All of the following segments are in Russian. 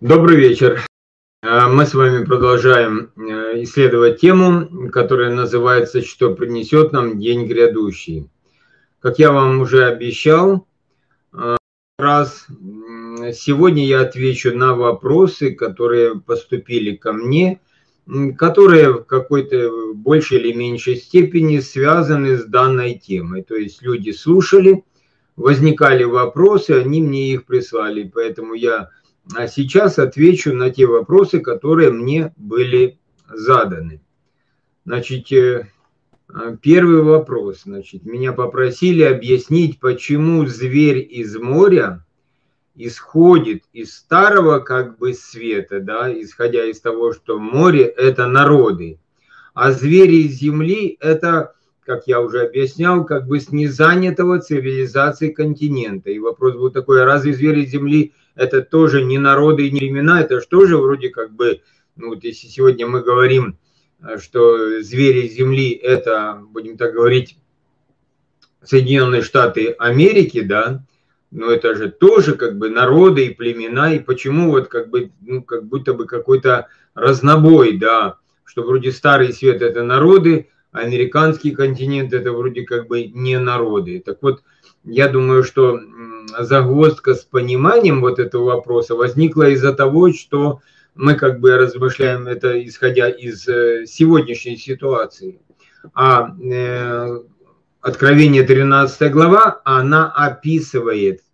Добрый вечер. Мы с вами продолжаем исследовать тему, которая называется «Что принесет нам день грядущий?». Как я вам уже обещал, сегодня я отвечу на вопросы, которые поступили ко мне, которые в какой-то большей или меньшей степени связаны с данной темой. То есть люди слушали, возникали вопросы, они мне их прислали, поэтому я сейчас отвечу на те вопросы, которые мне были заданы. Значит, первый вопрос. Значит, меня попросили объяснить, почему зверь из моря исходит из старого как бы света, да, исходя из того, что море – это народы, а звери из земли – это, как я уже объяснял, как бы с незанятого цивилизацией континента. И вопрос был такой, а разве звери земли – это тоже не народы и не племена, это что же вроде как бы, ну вот если сегодня мы говорим, что звери земли – это, будем так говорить, Соединенные Штаты Америки, да, но это же тоже как бы народы и племена, и почему вот как бы, ну как будто бы какой-то разнобой, да, что вроде Старый Свет – это народы, а американский континент – это вроде как бы не народы. Так вот, я думаю, что загвоздка с пониманием вот этого вопроса возникла из-за того, что мы как бы размышляем это, исходя из сегодняшней ситуации. Откровение 13 глава, она описывает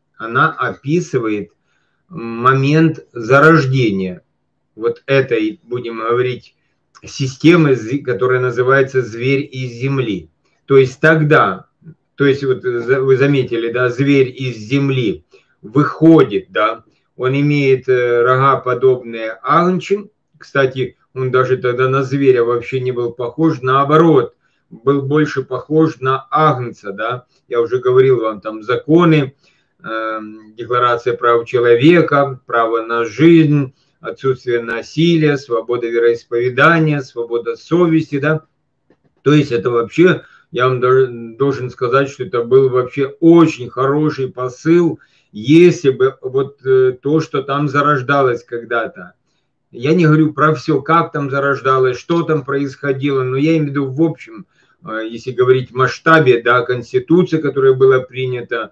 момент зарождения вот этой, будем говорить, системы, которая называется «Зверь из земли». То есть тогда, то есть вот вы заметили, да, зверь из земли выходит, да, он имеет рога, подобные агнчим. Кстати, он даже тогда на зверя вообще не был похож, наоборот, был больше похож на агнца, да. Я уже говорил вам, там законы, декларация прав человека, право на жизнь, отсутствие насилия, свобода вероисповедания, свобода совести, да. То есть это вообще, я вам должен сказать, что это был вообще очень хороший посыл, если бы вот то, что там зарождалось когда-то. Я не говорю про все, как там зарождалось, что там происходило, но я имею в виду в общем, если говорить в масштабе, да, Конституция, которая была принята,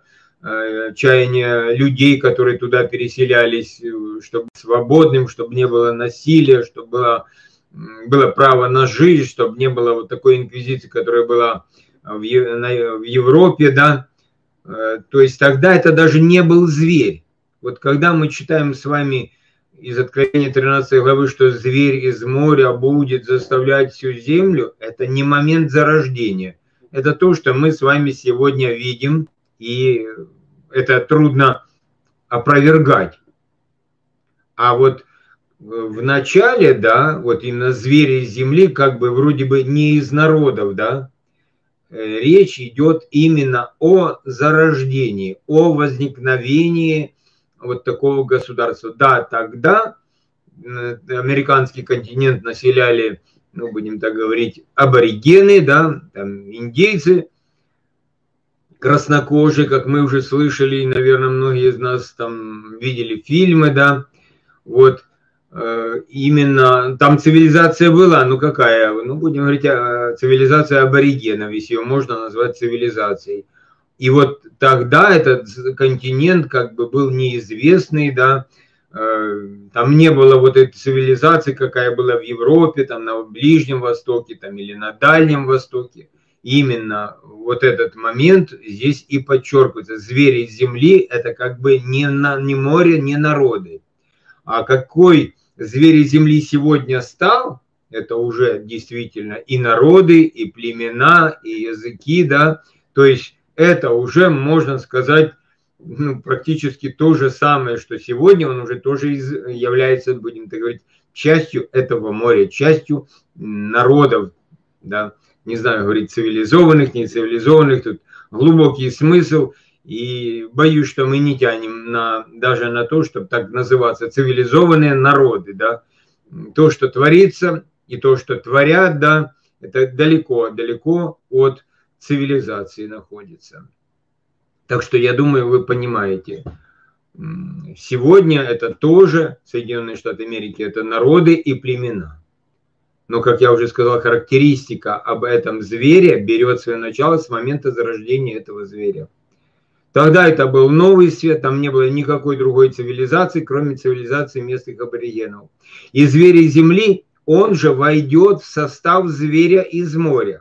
чаяние людей, которые туда переселялись, чтобы свободным, чтобы не было насилия, чтобы было право на жизнь, чтобы не было вот такой инквизиции, которая была в Европе, да. То есть тогда это даже не был зверь. Вот когда мы читаем с вами из Откровения 13 главы, что зверь из моря будет заставлять всю землю, это не момент зарождения. Это то, что мы с вами сегодня видим, и это трудно опровергать. А вот в начале, да, вот именно звери из земли, как бы вроде бы не из народов, да, речь идет именно о зарождении, о возникновении вот такого государства. Да, тогда американский континент населяли, ну, будем так говорить, аборигены, да, там, индейцы, краснокожие, как мы уже слышали, и, наверное, многие из нас там видели фильмы, да, вот, именно там цивилизация была, ну какая, ну будем говорить, цивилизация аборигенов, если ее можно назвать цивилизацией. И вот тогда этот континент как бы был неизвестный, да, там не было вот этой цивилизации, какая была в Европе, там на Ближнем Востоке, там или на Дальнем Востоке. Именно вот этот момент здесь и подчеркивается. Звери из земли – это как бы не море, не народы. А какой зверь из земли сегодня стал, это уже действительно и народы, и племена, и языки, да, то есть это уже, можно сказать, ну, практически то же самое, что сегодня, он уже тоже является, будем так говорить, частью этого моря, частью народов, да, не знаю, говорить цивилизованных, нецивилизованных, тут глубокий смысл. И боюсь, что мы не тянем даже на то, чтобы так называться цивилизованные народы, да. То, что творится, и то, что творят, да, это далеко, далеко от цивилизации находится. Так что я думаю, вы понимаете. Сегодня это тоже Соединенные Штаты Америки, это народы и племена. Но, как я уже сказал, характеристика об этом звере берет свое начало с момента зарождения этого зверя. Тогда это был новый свет, там не было никакой другой цивилизации, кроме цивилизации местных аборигенов. И зверь из земли, он же войдет в состав зверя из моря.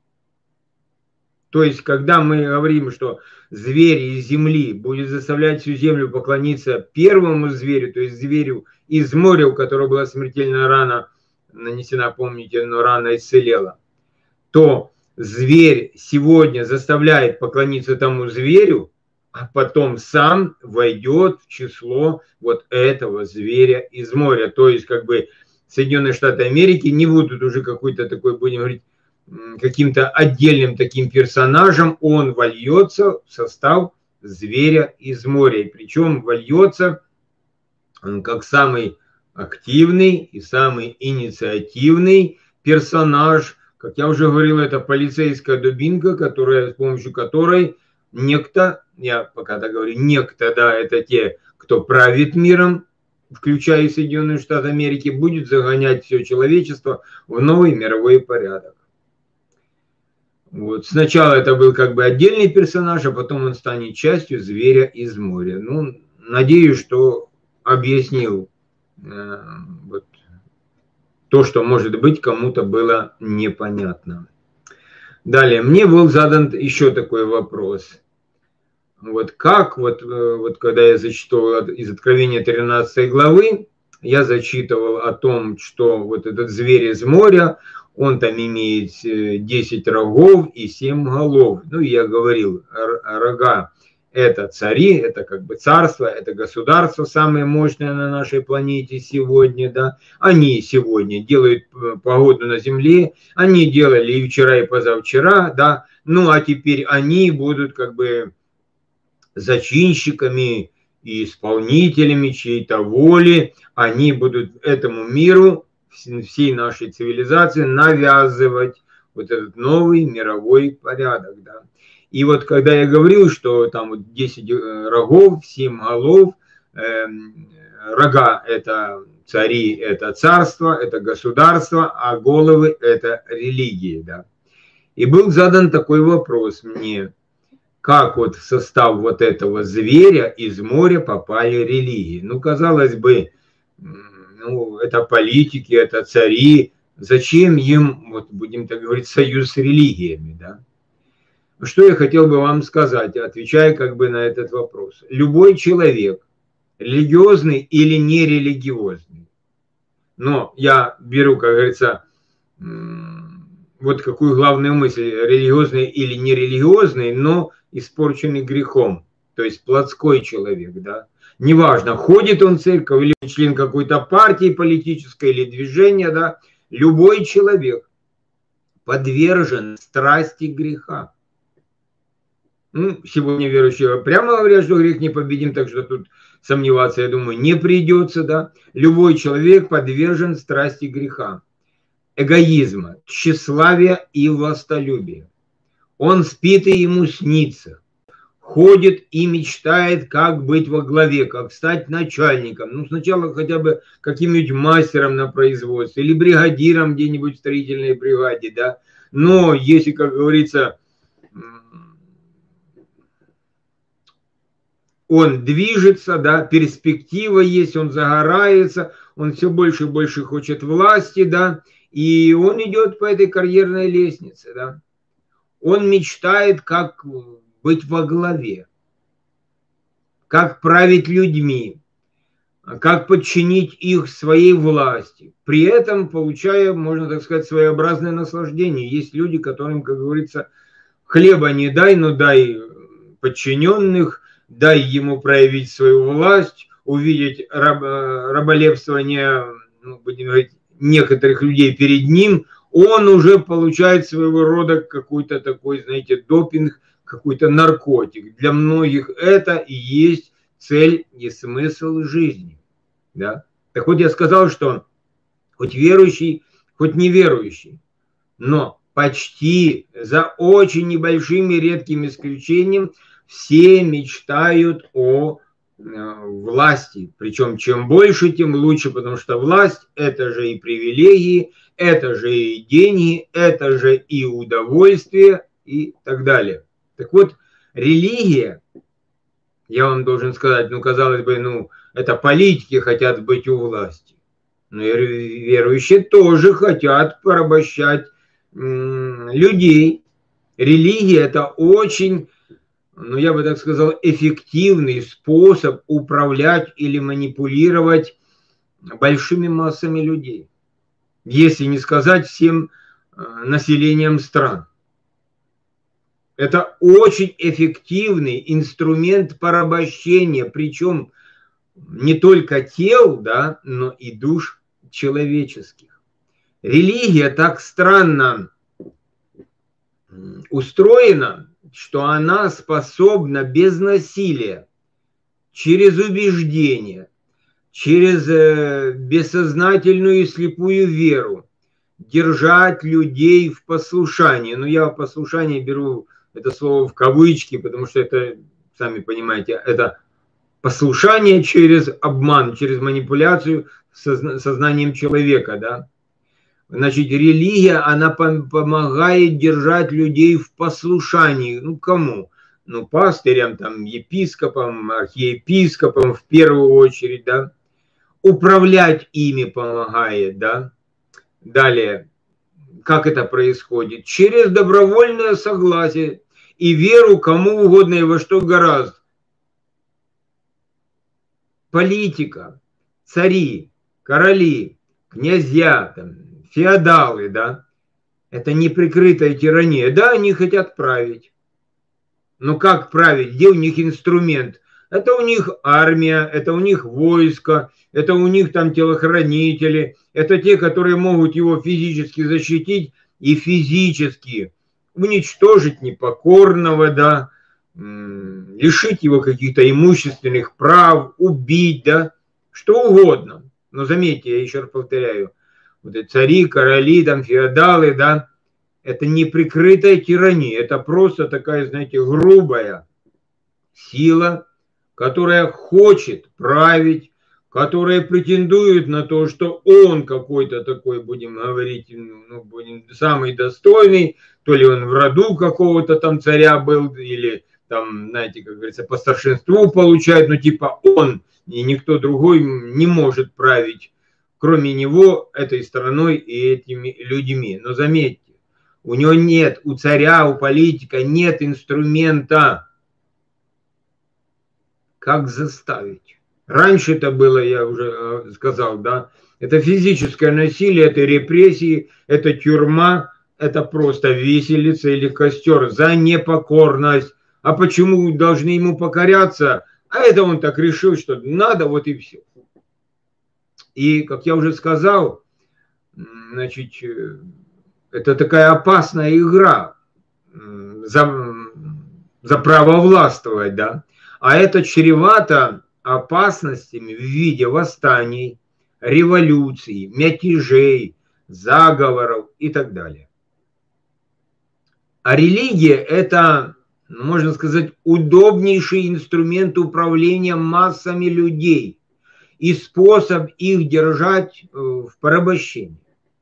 То есть, когда мы говорим, что зверь из земли будет заставлять всю землю поклониться первому зверю, то есть зверю из моря, у которого была смертельная рана нанесена, помните, но рана исцелела, то зверь сегодня заставляет поклониться тому зверю, а потом сам войдет в число вот этого зверя из моря. То есть, как бы Соединенные Штаты Америки не будут уже какой-то такой, будем говорить, каким-то отдельным таким персонажем, он вольется в состав зверя из моря. И причем вольется как самый активный и самый инициативный персонаж. Как я уже говорил, это полицейская дубинка, с помощью которой некто, я пока так говорю, некто, да, это те, кто правит миром, включая Соединенные Штаты Америки, будет загонять все человечество в новый мировой порядок. Вот. Сначала это был как бы отдельный персонаж, а потом он станет частью зверя из моря. Ну, надеюсь, что объяснил вот, то, что, может быть, кому-то было непонятно. Далее, мне был задан еще такой вопрос. Вот как, вот когда я зачитывал из Откровения 13 главы, я зачитывал о том, что вот этот зверь из моря, он там имеет 10 рогов и 7 голов. Ну, я говорил, рога – это цари, это как бы царство, это государство самое мощное на нашей планете сегодня, да. Они сегодня делают погоду на земле, они делали и вчера, и позавчера, да. Ну, а теперь они будут как бы зачинщиками и исполнителями чьей-то воли, они будут этому миру, всей нашей цивилизации навязывать вот этот новый мировой порядок. Да. И вот когда я говорил, что там вот 10 рогов, 7 голов, рога – это цари, это царство, это государство, а головы – это религии. Да. И был задан такой вопрос мне, как вот в состав вот этого зверя из моря попали религии. Ну, казалось бы, ну, это политики, это цари. Зачем им, вот будем так говорить, союз с религиями, да? Что я хотел бы вам сказать, отвечая как бы на этот вопрос. Любой человек, религиозный или нерелигиозный, но я беру, как говорится, вот какую главную мысль, религиозный или нерелигиозный, но испорченный грехом, то есть плотской человек, да. Неважно, ходит он в церковь или член какой-то партии политической или движения, да, любой человек подвержен страсти греха. Ну, сегодня верующие прямо говорят, что грех непобедим, так что тут сомневаться, я думаю, не придется, да. Любой человек подвержен страсти греха, эгоизма, тщеславия и властолюбия. Он спит и ему снится, ходит и мечтает, как быть во главе, как стать начальником. Ну, сначала хотя бы каким-нибудь мастером на производстве или бригадиром где-нибудь в строительной бригаде, да. Но если, как говорится, он движется, да, перспектива есть, он загорается, он все больше и больше хочет власти, да, и он идет по этой карьерной лестнице, да. Он мечтает, как быть во главе, как править людьми, как подчинить их своей власти, при этом получая, можно так сказать, своеобразное наслаждение. Есть люди, которым, как говорится, хлеба не дай, но дай подчиненных, дай ему проявить свою власть, увидеть раболепствование, ну, будем говорить, некоторых людей перед ним, он уже получает своего рода какой-то такой, знаете, допинг, какой-то наркотик. Для многих это и есть цель и смысл жизни. Да? Так вот я сказал, что хоть верующий, хоть неверующий, но почти за очень небольшим и редким исключением все мечтают о власти. Причем чем больше, тем лучше, потому что власть – это же и привилегии, это же и деньги, это же и удовольствие и так далее. Так вот, религия, я вам должен сказать, ну, казалось бы, это политики хотят быть у власти. Но верующие тоже хотят порабощать людей. Религия – это очень, я бы так сказал, эффективный способ управлять или манипулировать большими массами людей. Если не сказать всем населением стран. Это очень эффективный инструмент порабощения, причем не только тел, да, но и душ человеческих. Религия так странно устроена, что она способна без насилия, через убеждение, через бессознательную и слепую веру держать людей в послушании. Я послушание беру это слово в кавычки, потому что это, сами понимаете, это послушание через обман, через манипуляцию сознанием человека, да. Значит, религия, она помогает держать людей в послушании. Кому? Пастырям, там, епископам, архиепископам в первую очередь, да. Управлять ими помогает, да. Далее, как это происходит? Через добровольное согласие и веру кому угодно и во что гораздо. Политика, цари, короли, князья, там, феодалы, да, это неприкрытая тирания. Да, они хотят править. Но как править? Где у них инструмент? Это у них армия, это у них войско, это у них там телохранители, это те, которые могут его физически защитить и физически уничтожить непокорного, да, лишить его каких-то имущественных прав, убить, да, что угодно. Но заметьте, я еще раз повторяю, вот эти цари, короли, там, феодалы, да, это не прикрытая тирания, это просто такая, знаете, грубая сила, которая хочет править, которая претендует на то, что он какой-то такой, будем говорить, самый достойный, то ли он в роду какого-то там царя был, или там, знаете, как говорится, по старшинству получает, типа он и никто другой не может править, кроме него, этой страной и этими людьми. Но заметьте, у него нет, у царя, у политика нет инструмента, как заставить. Раньше это было, я уже сказал, да, это физическое насилие, это репрессии, это тюрьма, это просто виселица или костер за непокорность. А почему должны ему покоряться? А это он так решил, что надо, вот и все. И, как я уже сказал, значит, это такая опасная игра за право властвовать, да. А это чревато опасностями в виде восстаний, революций, мятежей, заговоров и так далее. А религия – это, можно сказать, удобнейший инструмент управления массами людей и способ их держать в порабощении.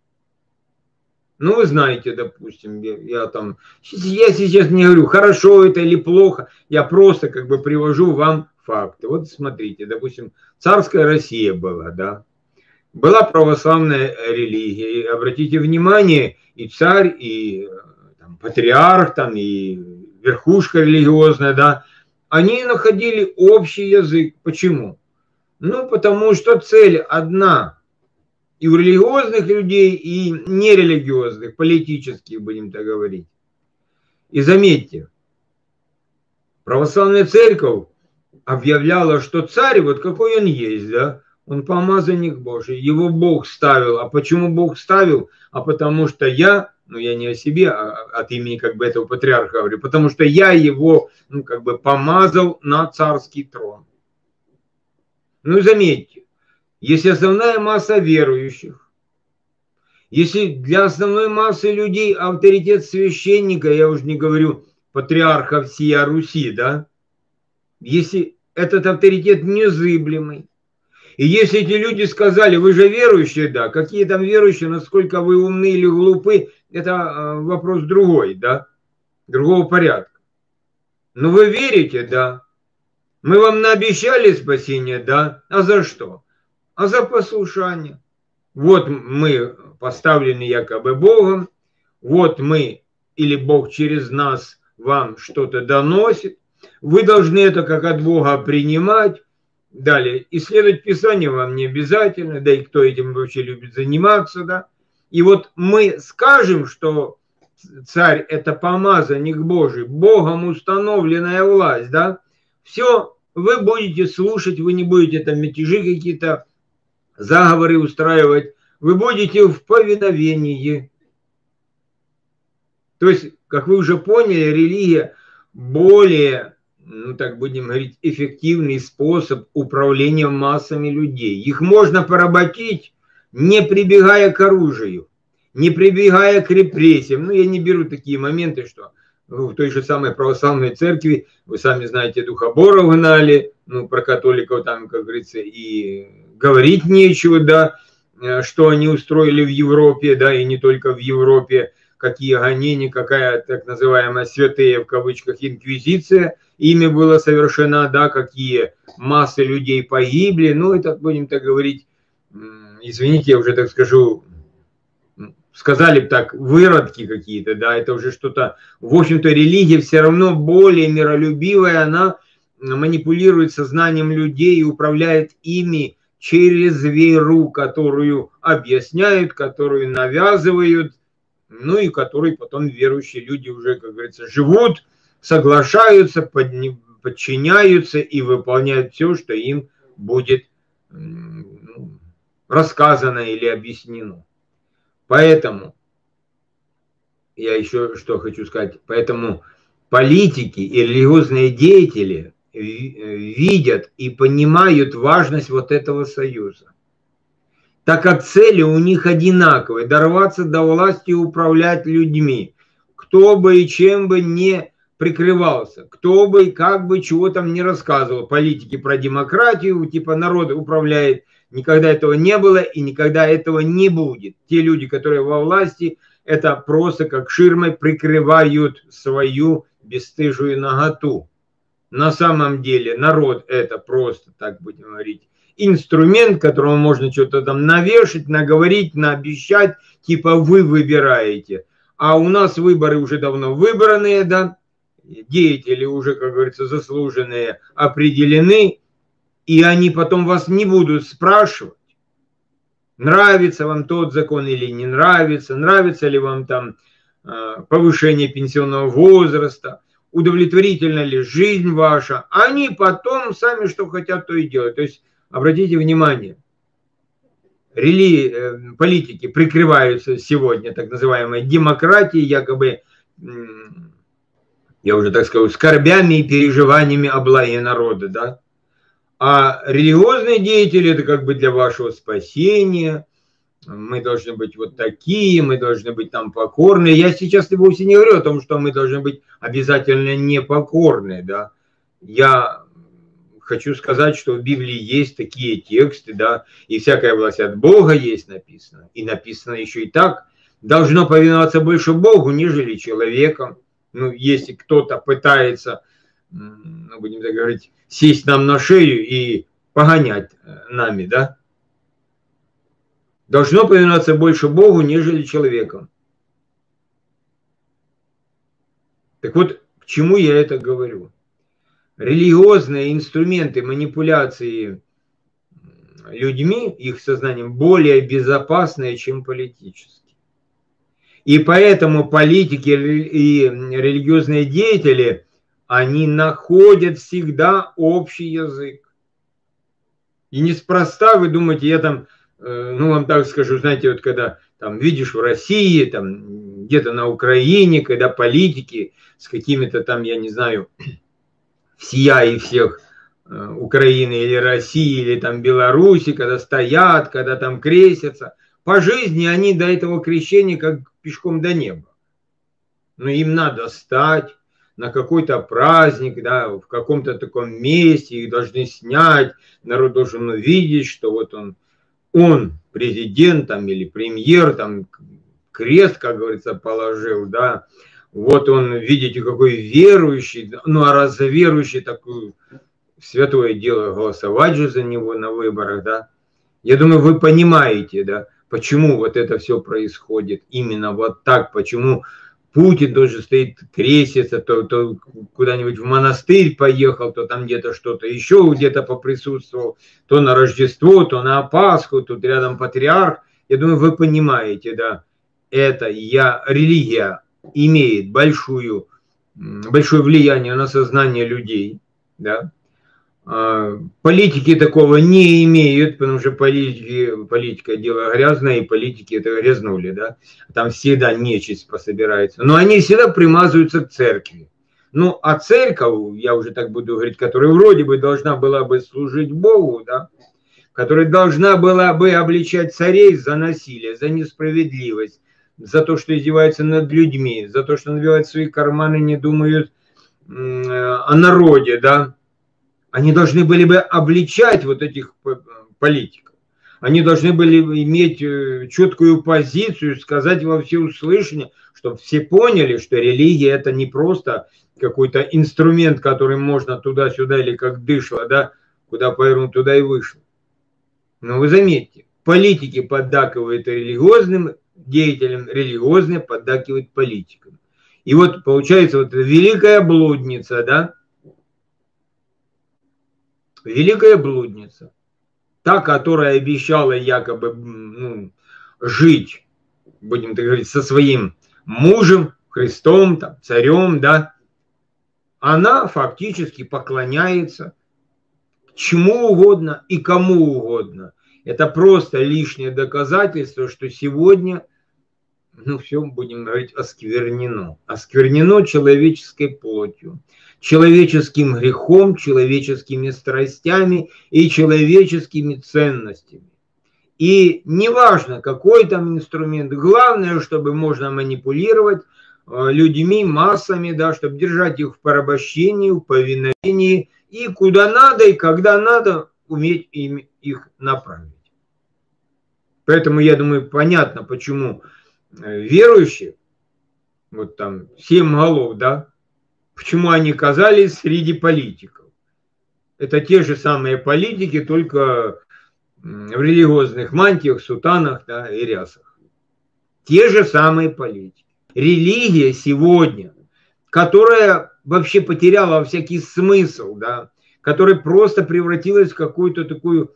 Вы знаете, допустим, я сейчас не говорю, хорошо это или плохо, я просто как бы привожу вам факты. Вот смотрите, допустим, царская Россия была, да, была православная религия, и обратите внимание, и царь, и там, патриарх, там, и верхушка религиозная, да, они находили общий язык. Почему? Потому что цель одна. И у религиозных людей, и нерелигиозных, политических, будем так говорить. И заметьте, православная церковь объявляла, что царь, вот какой он есть, да, он помазанник Божий, его Бог ставил. А почему Бог ставил? А потому что я не о себе, а от имени как бы этого патриарха говорю, потому что я его, как бы помазал на царский трон. Заметьте, если основная масса верующих, если для основной массы людей авторитет священника, я уже не говорю патриарха всея Руси, да, если этот авторитет незыблемый. И если эти люди сказали, вы же верующие, да, какие там верующие, насколько вы умны или глупы, это вопрос другой, да, другого порядка. Но вы верите, да. Мы вам наобещали спасение, да. А за что? А за послушание. Вот мы поставлены якобы Богом, вот мы или Бог через нас вам что-то доносит. Вы должны это как от Бога принимать. Далее, исследовать Писание вам не обязательно, да и кто этим вообще любит заниматься, да. И вот мы скажем, что царь – это помазанник Божий, Богом установленная власть, да. Все, вы будете слушать, вы не будете там мятежи какие-то, заговоры устраивать, вы будете в повиновении. То есть, как вы уже поняли, религия более, ну так будем говорить, эффективный способ управления массами людей. Их можно поработить, не прибегая к оружию, не прибегая к репрессиям. Ну, я не беру такие моменты, что в той же самой православной церкви, вы сами знаете, духоборов гнали, ну, про католиков там, как говорится, и говорить нечего, да, что они устроили в Европе, да, и не только в Европе, какие гонения, какая так называемая святая в кавычках инквизиция, ими было совершено, да, какие массы людей погибли, ну, это, будем так говорить, извините, я уже так скажу, сказали бы так, выродки какие-то, да, это уже что-то, в общем-то, религия все равно более миролюбивая, она манипулирует сознанием людей и управляет ими через веру, которую объясняют, которую навязывают, ну и которые потом верующие люди уже, как говорится, живут, соглашаются, подчиняются и выполняют все, что им будет рассказано или объяснено. Поэтому, я еще что хочу сказать, поэтому политики и религиозные деятели видят и понимают важность вот этого союза. Так как цели у них одинаковые, дорваться до власти и управлять людьми, кто бы и чем бы не прикрывался, кто бы и как бы чего там не рассказывал, политики про демократию, типа народ управляет, никогда этого не было и никогда этого не будет. Те люди, которые во власти, это просто как ширмой прикрывают свою бесстыжую наготу. На самом деле народ это просто, так будем говорить, инструмент, которому можно что-то там навешать, наговорить, наобещать, типа вы выбираете. А у нас выборы уже давно выбранные, да, деятели уже, как говорится, заслуженные, определены, и они потом вас не будут спрашивать, нравится вам тот закон или не нравится, нравится ли вам там повышение пенсионного возраста, удовлетворительна ли жизнь ваша. Они потом сами что хотят, то и делают. То есть, обратите внимание, политики прикрываются сегодня так называемой демократией, якобы, я уже так скажу, скорбями и переживаниями о благе народа, да. А религиозные деятели это как бы для вашего спасения. Мы должны быть вот такие, мы должны быть там покорные. Я сейчас вовсе не говорю о том, что мы должны быть обязательно непокорные, да. Я хочу сказать, что в Библии есть такие тексты, да, и всякая власть от Бога есть написано. И написано еще и так, должно повиноваться больше Богу, нежели человеком. Ну, если кто-то пытается, ну, будем так говорить, сесть нам на шею и погонять нами, да, должно повиноваться больше Богу, нежели человеком. Так вот, к чему я это говорю? Религиозные инструменты манипуляции людьми, их сознанием, более безопасные, чем политические. И поэтому политики и религиозные деятели, они находят всегда общий язык. И неспроста вы думаете, я там, ну вам так скажу, знаете, вот когда там видишь в России, там где-то на Украине, когда политики с какими-то там, я не знаю, всея и всех Украины или России, или там Беларуси, когда стоят, когда там крестятся, по жизни они до этого крещения как пешком до неба. Но им надо встать, на какой-то праздник, да, в каком-то таком месте, их должны снять, народ должен увидеть, что вот он президент там, или премьер, там, крест, как говорится, положил, да, вот он, видите, какой верующий, ну а раз за верующий, такое святое дело голосовать же за него на выборах, да. Я думаю, вы понимаете, да, почему вот это все происходит именно вот так, почему Путин тоже стоит, крестится, то куда-нибудь в монастырь поехал, то там где-то что-то еще где-то поприсутствовал, то на Рождество, то на Пасху, тут рядом патриарх. Я думаю, вы понимаете, да, религия имеет большое влияние на сознание людей, да. Политики такого не имеют, потому что политика дело грязное, и политики это грязнули, да. Там всегда нечисть пособирается. Но они всегда примазываются к церкви. Ну, а церковь, я уже так буду говорить, которая вроде бы должна была бы служить Богу, да, которая должна была бы обличать царей за насилие, за несправедливость, за то, что издеваются над людьми, за то, что набивают свои карманы, не думают о народе, да. Они должны были бы обличать вот этих политиков. Они должны были иметь четкую позицию, сказать во всеуслышание, чтобы все поняли, что религия это не просто какой-то инструмент, который можно туда-сюда или как дышло, да, куда повернуть, туда и вышло. Но вы заметьте, политики поддакивают религиозным деятелям, религиозные поддакивают политикам. И вот получается вот великая блудница, да, великая блудница, та, которая обещала якобы жить, будем так говорить, со своим мужем, Христом, там, царем, да, она фактически поклоняется чему угодно и кому угодно. Это просто лишнее доказательство, что сегодня, все, будем говорить, осквернено. Осквернено человеческой плотью, человеческим грехом, человеческими страстями и человеческими ценностями. И неважно, какой там инструмент, главное, чтобы можно манипулировать людьми, массами, да, чтобы держать их в порабощении, в повиновении, и куда надо, и когда надо, уметь их направить. Поэтому, я думаю, понятно, почему верующие, вот там 7 голов, да, почему они оказались среди политиков. Это те же самые политики, только в религиозных мантиях, сутанах, да, и рясах. Те же самые политики. Религия сегодня, которая вообще потеряла всякий смысл, да, которая просто превратилась в какую-то такую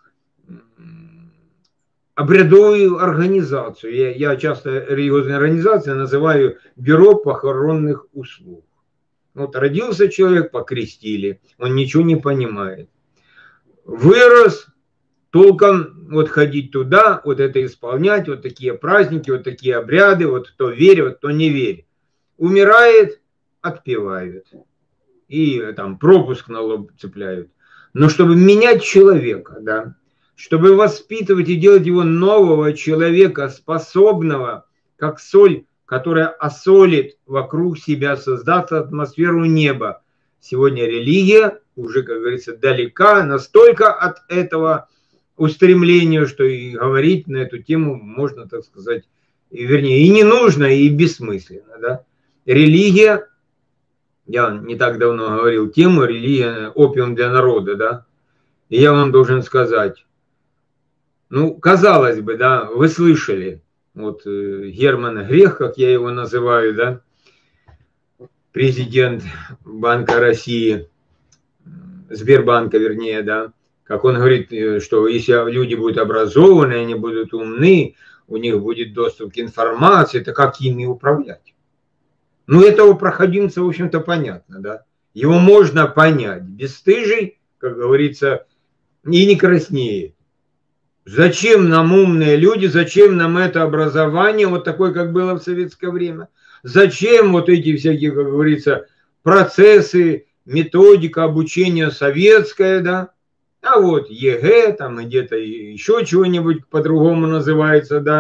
обрядовую организацию. Я часто религиозные организации называю бюро похоронных услуг. Вот родился человек, покрестили, он ничего не понимает. Вырос, толком вот ходить туда, вот это исполнять, вот такие праздники, вот такие обряды, вот кто верит, кто не верит. Умирает, отпевают. И там пропуск на лоб цепляют. Но чтобы менять человека, да, чтобы воспитывать и делать его нового человека, способного, как соль, которая осолит вокруг себя, создаст атмосферу неба. Сегодня религия уже, как говорится, далека настолько от этого устремления, что и говорить на эту тему можно, так сказать, вернее, и не нужно, и бессмысленно. Да? Религия, я не так давно говорил тему, религия – опиум для народа, да, и я вам должен сказать, казалось бы, да, вы слышали, вот Герман Грех, как я его называю, да, президент Банка России, Сбербанка, вернее, да, как он говорит, что если люди будут образованы, они будут умны, у них будет доступ к информации, то как ими управлять? Этого проходимца, в общем-то, понятно, да. Его можно понять. Бесстыжий, как говорится, и не краснеет. Зачем нам умные люди, зачем нам это образование, вот такое, как было в советское время? Зачем вот эти всякие, как говорится, процессы, методика обучения советская, да? А вот ЕГЭ, там где-то еще чего-нибудь по-другому называется, да?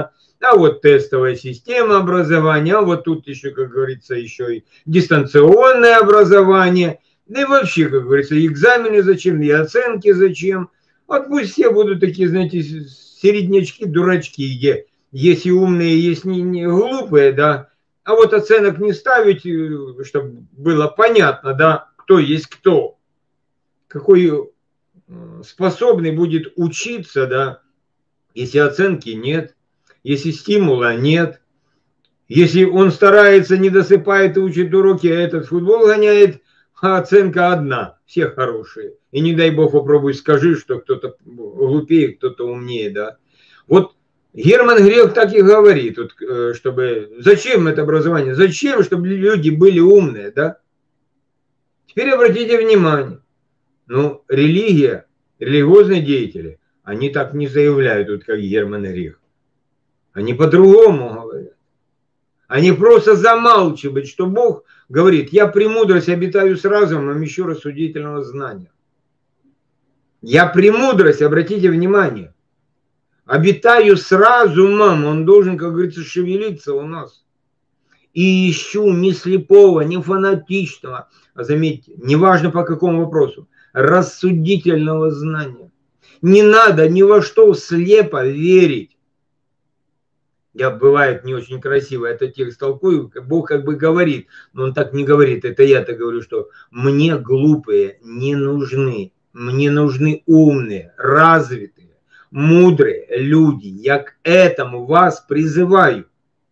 а вот тестовая система образования, а вот тут еще, как говорится, еще и дистанционное образование, да и вообще, как говорится, экзамены зачем, и оценки зачем. Вот пусть все будут такие, знаете, середнячки, дурачки, где есть и умные, есть не глупые, да, а вот оценок не ставить, чтобы было понятно, да, кто есть кто, какой способный будет учиться, да, если оценки нет, если стимула нет, если он старается, не досыпает и учит уроки, а этот футбол гоняет, а оценка одна, все хорошие. И не дай бог попробуй скажи, что кто-то глупее, кто-то умнее, да. Вот Герман Грех так и говорит, вот, чтобы зачем это образование, зачем, чтобы люди были умные, да. Теперь обратите внимание, ну, религия, религиозные деятели, они так не заявляют, вот как Герман Грех. Они по-другому говорят. Они просто замалчивают, что Бог говорит, я премудрость обитаю с разумом, ищу рассудительного знания. Я премудрость, обратите внимание, обитаю с разумом, он должен, как говорится, шевелиться у нас. И ищу не слепого, не фанатичного, а заметьте, неважно по какому вопросу, рассудительного знания. Не надо ни во что слепо верить. Я, бывает, не очень красиво этот текст толкую, Бог как бы говорит, но он так не говорит, это я-то говорю, что мне глупые не нужны, мне нужны умные, развитые, мудрые люди, я к этому вас призываю.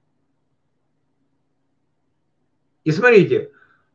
И смотрите,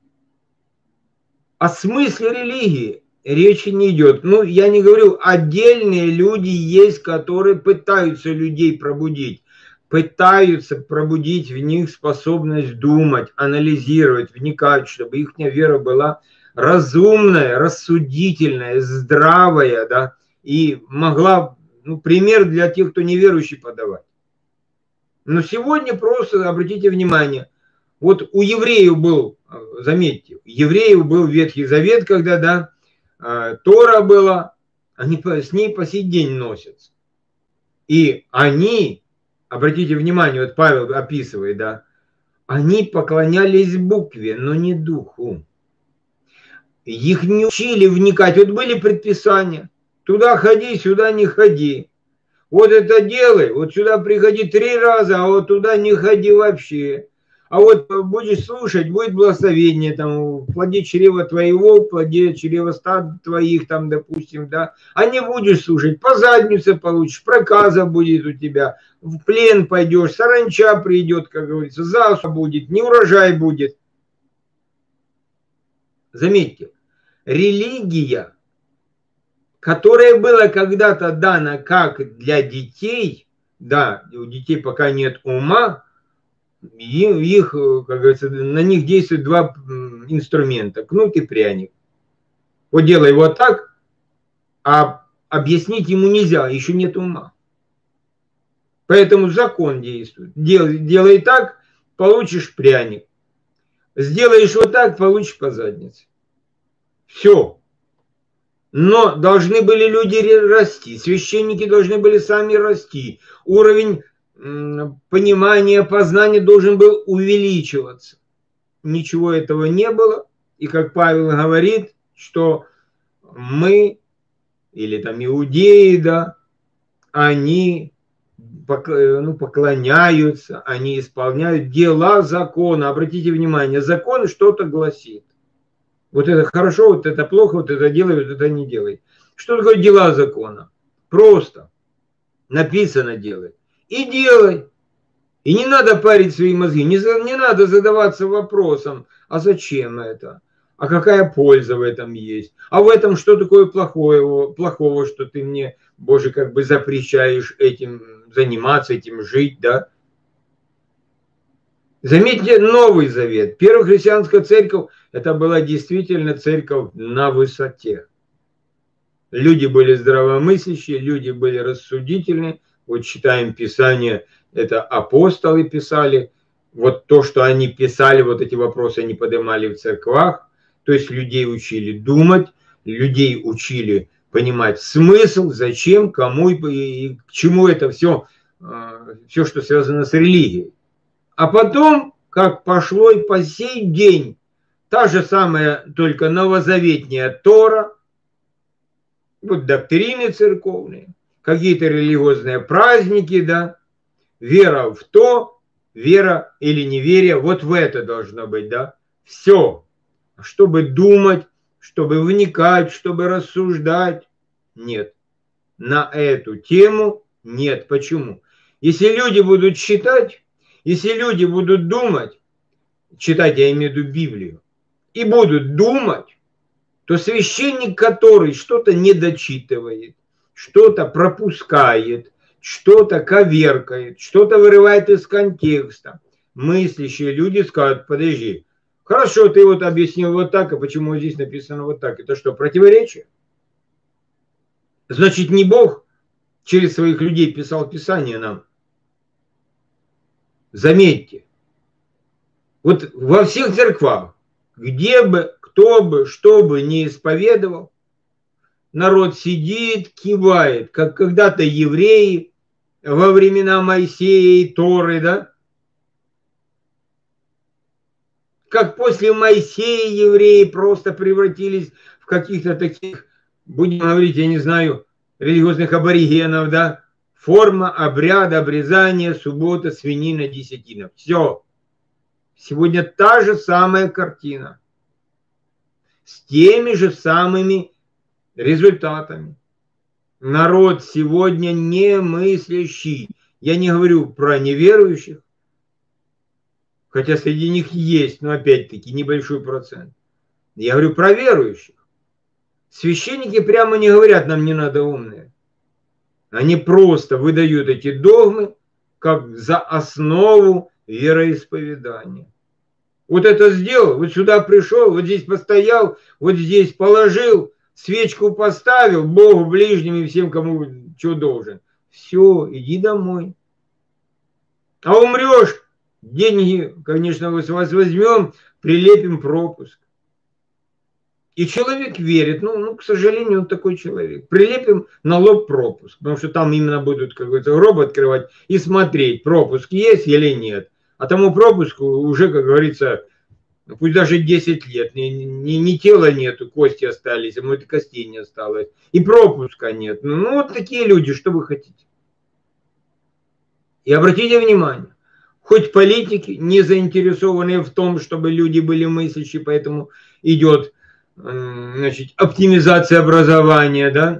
о смысле религии речи не идет. Ну, я не говорю, отдельные люди есть, которые пытаются людей пробудить. Пытаются пробудить в них способность думать, анализировать, вникать, чтобы их вера была разумная, рассудительная, здравая, да, и могла, ну, пример для тех, кто неверующий, подавать. Но сегодня просто обратите внимание, вот у евреев был, заметьте, у евреев был Ветхий Завет, когда, да, Тора была, они с ней по сей день носятся. И они, обратите внимание, вот Павел описывает, да, они поклонялись букве, но не духу. Их не учили вникать. Вот были предписания. Туда ходи, сюда не ходи. Вот это делай, вот сюда приходи 3 раза, а вот туда не ходи вообще. А вот будешь слушать, будет благословение, там, плоди чрева твоего, плоди чрева стад твоих, там, допустим, да. А не будешь слушать, по заднице получишь, проказа будет у тебя, в плен пойдешь, саранча придет, как говорится, засуха будет, неурожай будет. Заметьте, религия, которая была когда-то дана как для детей, да, у детей пока нет ума, их, как говорится, на них действуют 2 инструмента, кнут и пряник. Вот делай вот так, а объяснить ему нельзя, еще нет ума. Поэтому закон действует. Делай так, получишь пряник. Сделаешь вот так, получишь по заднице. Все. Но должны были люди расти, священники должны были сами расти. Уровень понимания, познания должен был увеличиваться. Ничего этого не было. И как Павел говорит, что мы, или там иудеи, да, они поклоняются, они исполняют дела закона. Обратите внимание, закон что-то гласит. Вот это хорошо, вот это плохо, вот это делай, вот это не делай. Что такое дела закона? Просто написано делай. И делай. И не надо парить свои мозги, не надо задаваться вопросом, а зачем это? А какая польза в этом есть? А в этом что такое плохого, что ты мне, Боже, как бы запрещаешь этим заниматься, этим жить, да? Заметьте, Новый Завет. Первая христианская церковь, это была действительно церковь на высоте. Люди были здравомыслящие, люди были рассудительные. Вот читаем Писание, это апостолы писали. Вот то, что они писали, вот эти вопросы они поднимали в церквах. То есть людей учили думать, людей учили понимать смысл, зачем, кому и к чему это все все, что связано с религией. А потом, как пошло и по сей день, та же самая, только новозаветняя Тора, вот доктрины церковные, какие-то религиозные праздники, да, вера в то, вера или неверие, вот в это должно быть, да, все. Чтобы думать, чтобы вникать, чтобы рассуждать, нет. На эту тему нет. Почему? Если люди будут читать, если люди будут думать, читать, я имею в виду Библию, и будут думать, то священник, который что-то не дочитывает, что-то пропускает, что-то коверкает, что-то вырывает из контекста, мыслящие люди скажут: подожди, хорошо, ты вот объяснил вот так, а почему здесь написано вот так? Это что, противоречие? Значит, не Бог через своих людей писал Писание нам. Заметьте, вот во всех церквах, где бы, кто бы, что бы не исповедовал, народ сидит, кивает, как когда-то евреи во времена Моисея и Торы, да? Как после Моисея евреи просто превратились в каких-то таких, будем говорить, я не знаю, религиозных аборигенов, да? Форма, обряд, обрезание, суббота, свинина, десятина. Все. Сегодня та же самая картина. С теми же самыми результатами. Народ сегодня не мыслящий. Я не говорю про неверующих, хотя среди них есть, но опять-таки небольшой процент. Я говорю про верующих. Священники прямо не говорят: нам не надо умные. Они просто выдают эти догмы как за основу вероисповедания. Вот это сделал, вот сюда пришел, вот здесь постоял, вот здесь положил, свечку поставил, Богу, ближним и всем, кому что должен. Все, иди домой. А умрешь, деньги, конечно, мы с вас возьмем, прилепим пропуск. И человек верит, к сожалению, он такой человек. Прилепим на лоб пропуск, потому что там именно будут какой-то робот открывать и смотреть, пропуск есть или нет. А тому пропуску уже, как говорится, пусть даже 10 лет, ни тела нету, кости остались, а может, костей не осталось. И пропуска нет. Вот такие люди, что вы хотите. И обратите внимание, хоть политики не заинтересованные в том, чтобы люди были мыслящие, поэтому идет, значит, оптимизация образования, да,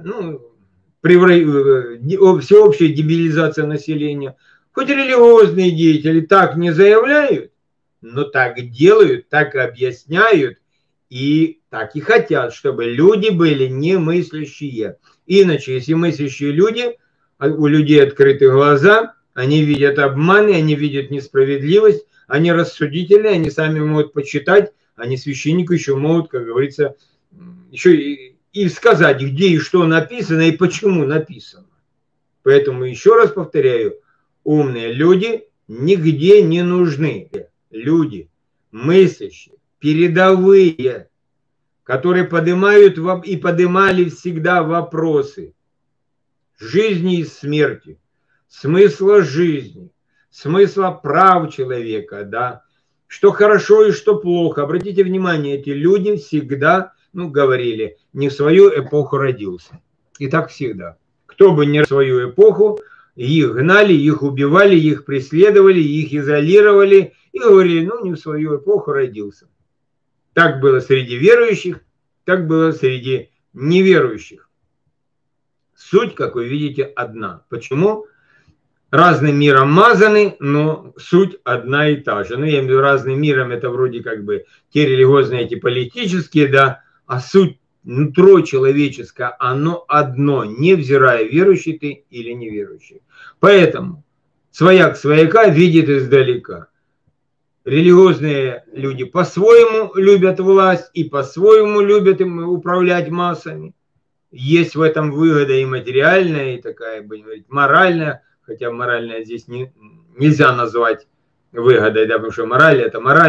всеобщая дебилизация населения. Хоть религиозные деятели так не заявляют, но так делают, так и объясняют, и так и хотят, чтобы люди были немыслящие. Иначе, если мыслящие люди, у людей открыты глаза, они видят обманы, они видят несправедливость, они рассудительные, они сами могут почитать, они священнику еще могут, как говорится, еще и сказать, где и что написано, и почему написано. Поэтому еще раз повторяю, умные люди нигде не нужны. Люди, мыслящие, передовые, которые поднимают и поднимали всегда вопросы жизни и смерти, смысла жизни, смысла прав человека, да, что хорошо и что плохо. Обратите внимание, эти люди всегда, говорили, не в свою эпоху родился. И так всегда. Кто бы не в свою эпоху, их гнали, их убивали, их преследовали, их изолировали и говорили, не в свою эпоху родился. Так было среди верующих, так было среди неверующих. Суть, как вы видите, одна. Почему? Разным миром мазаны, но суть одна и та же. Я имею в виду разным миром, это вроде как бы те религиозные, эти политические, да, а суть нутро человеческое, оно одно, невзирая, верующий ты или неверующий. Поэтому свояк свояка видит издалека. Религиозные люди по-своему любят власть и по-своему любят управлять массами. Есть в этом выгода и материальная, и такая, будем говорить, моральная, хотя моральная здесь нельзя назвать выгодой, да, потому что мораль – это мораль,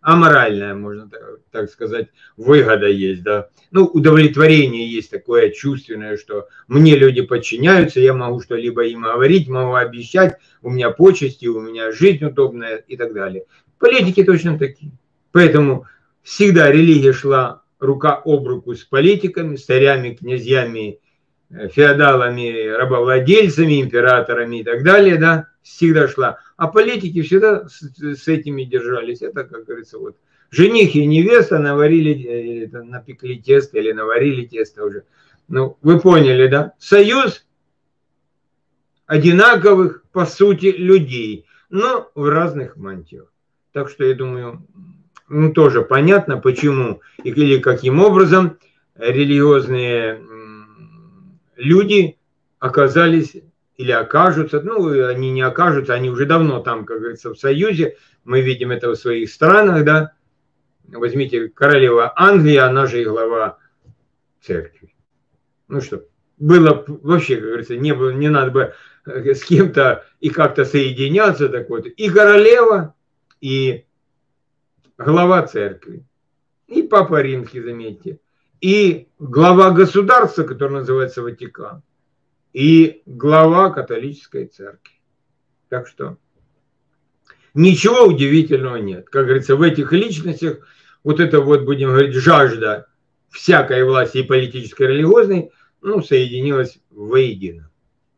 аморальная, можно так сказать, выгода есть, да. Ну, удовлетворение есть такое чувственное, что мне люди подчиняются, я могу что-либо им говорить, могу обещать, у меня почести, у меня жизнь удобная и так далее. Политики точно такие. Поэтому всегда религия шла рука об руку с политиками, с царями, князьями, феодалами, рабовладельцами, императорами и так далее, да, всегда шла. А политики всегда с этими держались. Это, как говорится, вот жених и невеста наварили, напекли тесто или наварили тесто уже. Ну, вы поняли, да? Союз одинаковых, по сути, людей, но в разных мантиях. Так что, я думаю, ну, тоже понятно, почему или каким образом религиозные люди оказались или окажутся, ну, они не окажутся, они уже давно там, как говорится, в Союзе, мы видим это в своих странах, да, возьмите королева Англии, она же и глава церкви. Ну что, было вообще, как говорится, не надо бы с кем-то и как-то соединяться, так вот, и королева, и глава церкви, и папа римский, заметьте, и глава государства, который называется Ватикан, и глава католической церкви. Так что ничего удивительного нет. Как говорится, в этих личностях вот это вот, будем говорить, жажда всякой власти и политической, и религиозной, ну, соединилась воедино.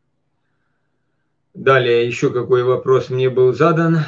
Далее, еще какой вопрос мне был задан.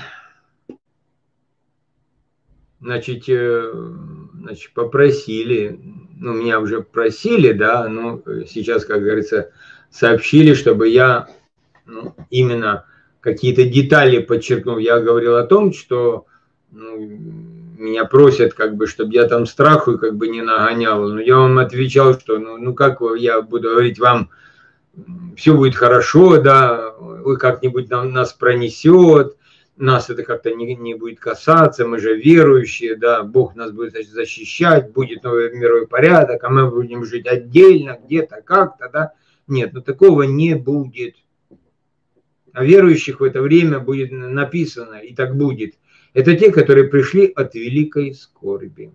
Значит, попросили, ну, меня уже просили, да, но сейчас, как говорится, сообщили, чтобы я именно какие-то детали подчеркнул. Я говорил о том, что меня просят, как бы, чтобы я там страху как бы не нагонял. Но я вам отвечал, что ну как я буду говорить вам, все будет хорошо, да, вы как-нибудь нас пронесет, нас это как-то не будет касаться, мы же верующие, да, Бог нас будет защищать, будет новый мировой порядок, а мы будем жить отдельно, где-то, как-то, да. Нет, но такого не будет. А верующих в это время будет написано, и так будет. Это те, которые пришли от великой скорби.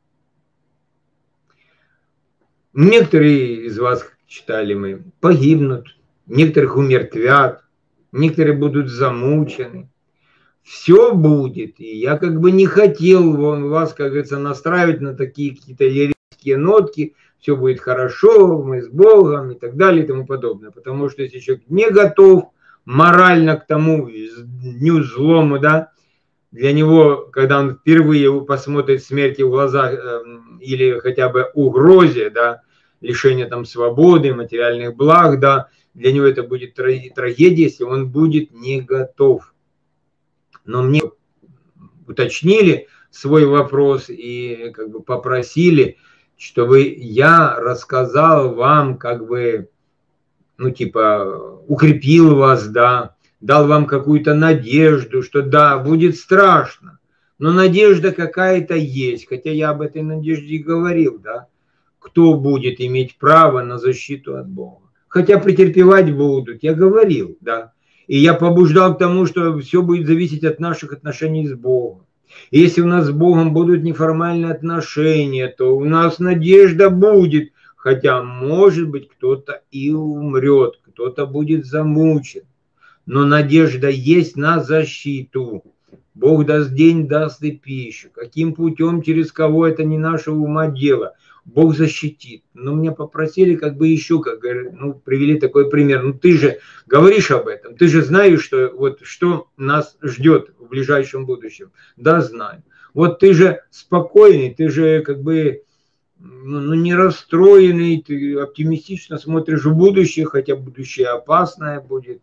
Некоторые из вас, читали мы, погибнут, некоторых умертвят, некоторые будут замучены. Все будет. И я как бы не хотел вас, как говорится, настраивать на такие какие-то ерические нотки. Все будет хорошо, мы с Богом и так далее и тому подобное. Потому что если человек не готов морально к тому дню злому, да, для него, когда он впервые посмотрит смерти в глаза или хотя бы угрозе, да, лишения там свободы, материальных благ, да, для него это будет трагедия, если он будет не готов. Но мне уточнили свой вопрос и как бы попросили, чтобы я рассказал вам, как бы, ну типа, укрепил вас, да, дал вам какую-то надежду, что да, будет страшно, но надежда какая-то есть, хотя я об этой надежде и говорил, да, кто будет иметь право на защиту от Бога. Хотя претерпевать будут, я говорил, да. И я побуждал к тому, что все будет зависеть от наших отношений с Богом. И если у нас с Богом будут неформальные отношения, то у нас надежда будет, хотя, может быть, кто-то и умрет, кто-то будет замучен. Но надежда есть на защиту. Бог даст день, даст и пищу. Каким путем, через кого, это не нашего ума дело. Бог защитит. Но меня попросили как бы еще, как ну, привели такой пример. Ну ты же говоришь об этом, ты же знаешь, что вот что нас ждет в ближайшем будущем. Да, знаю. Вот ты же спокойный, ты же как бы ну, не расстроенный, ты оптимистично смотришь в будущее, хотя будущее опасное будет.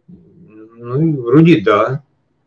Ну, вроде да.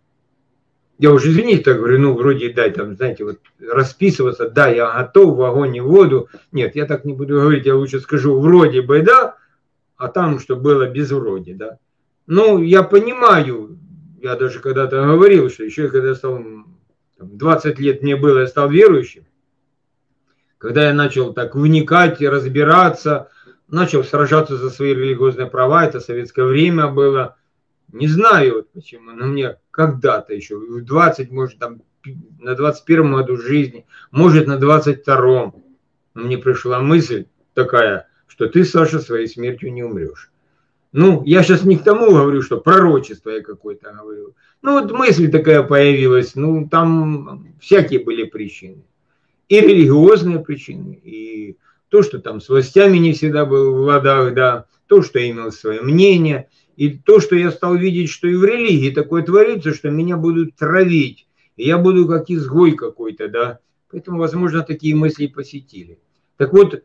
Я уже, извините, так говорю, ну, вроде да, там, знаете, вот расписываться, да, я готов в огонь и в воду. Нет, я так не буду говорить, я лучше скажу вроде бы да, а там, что было без вроде, да. Ну, я понимаю, я даже когда-то говорил, что еще когда стал, 20 лет мне было, я стал верующим, когда я начал так вникать и разбираться, начал сражаться за свои религиозные права, это советское время было. Не знаю почему, но мне когда-то еще, в 20, может, там 21 году жизни, может, на 22-м. Мне пришла мысль такая, что ты, Саша, своей смертью не умрешь. Ну, я сейчас не к тому говорю, что пророчество я какое-то говорю. Ну, вот мысль такая появилась, ну, там всякие были причины. И религиозные причины, и то, что там с властями не всегда был в ладах, да, то, что я имел свое мнение, и то, что я стал видеть, что и в религии такое творится, что меня будут травить, и я буду как изгой какой-то, да. Поэтому, возможно, такие мысли посетили. Так вот,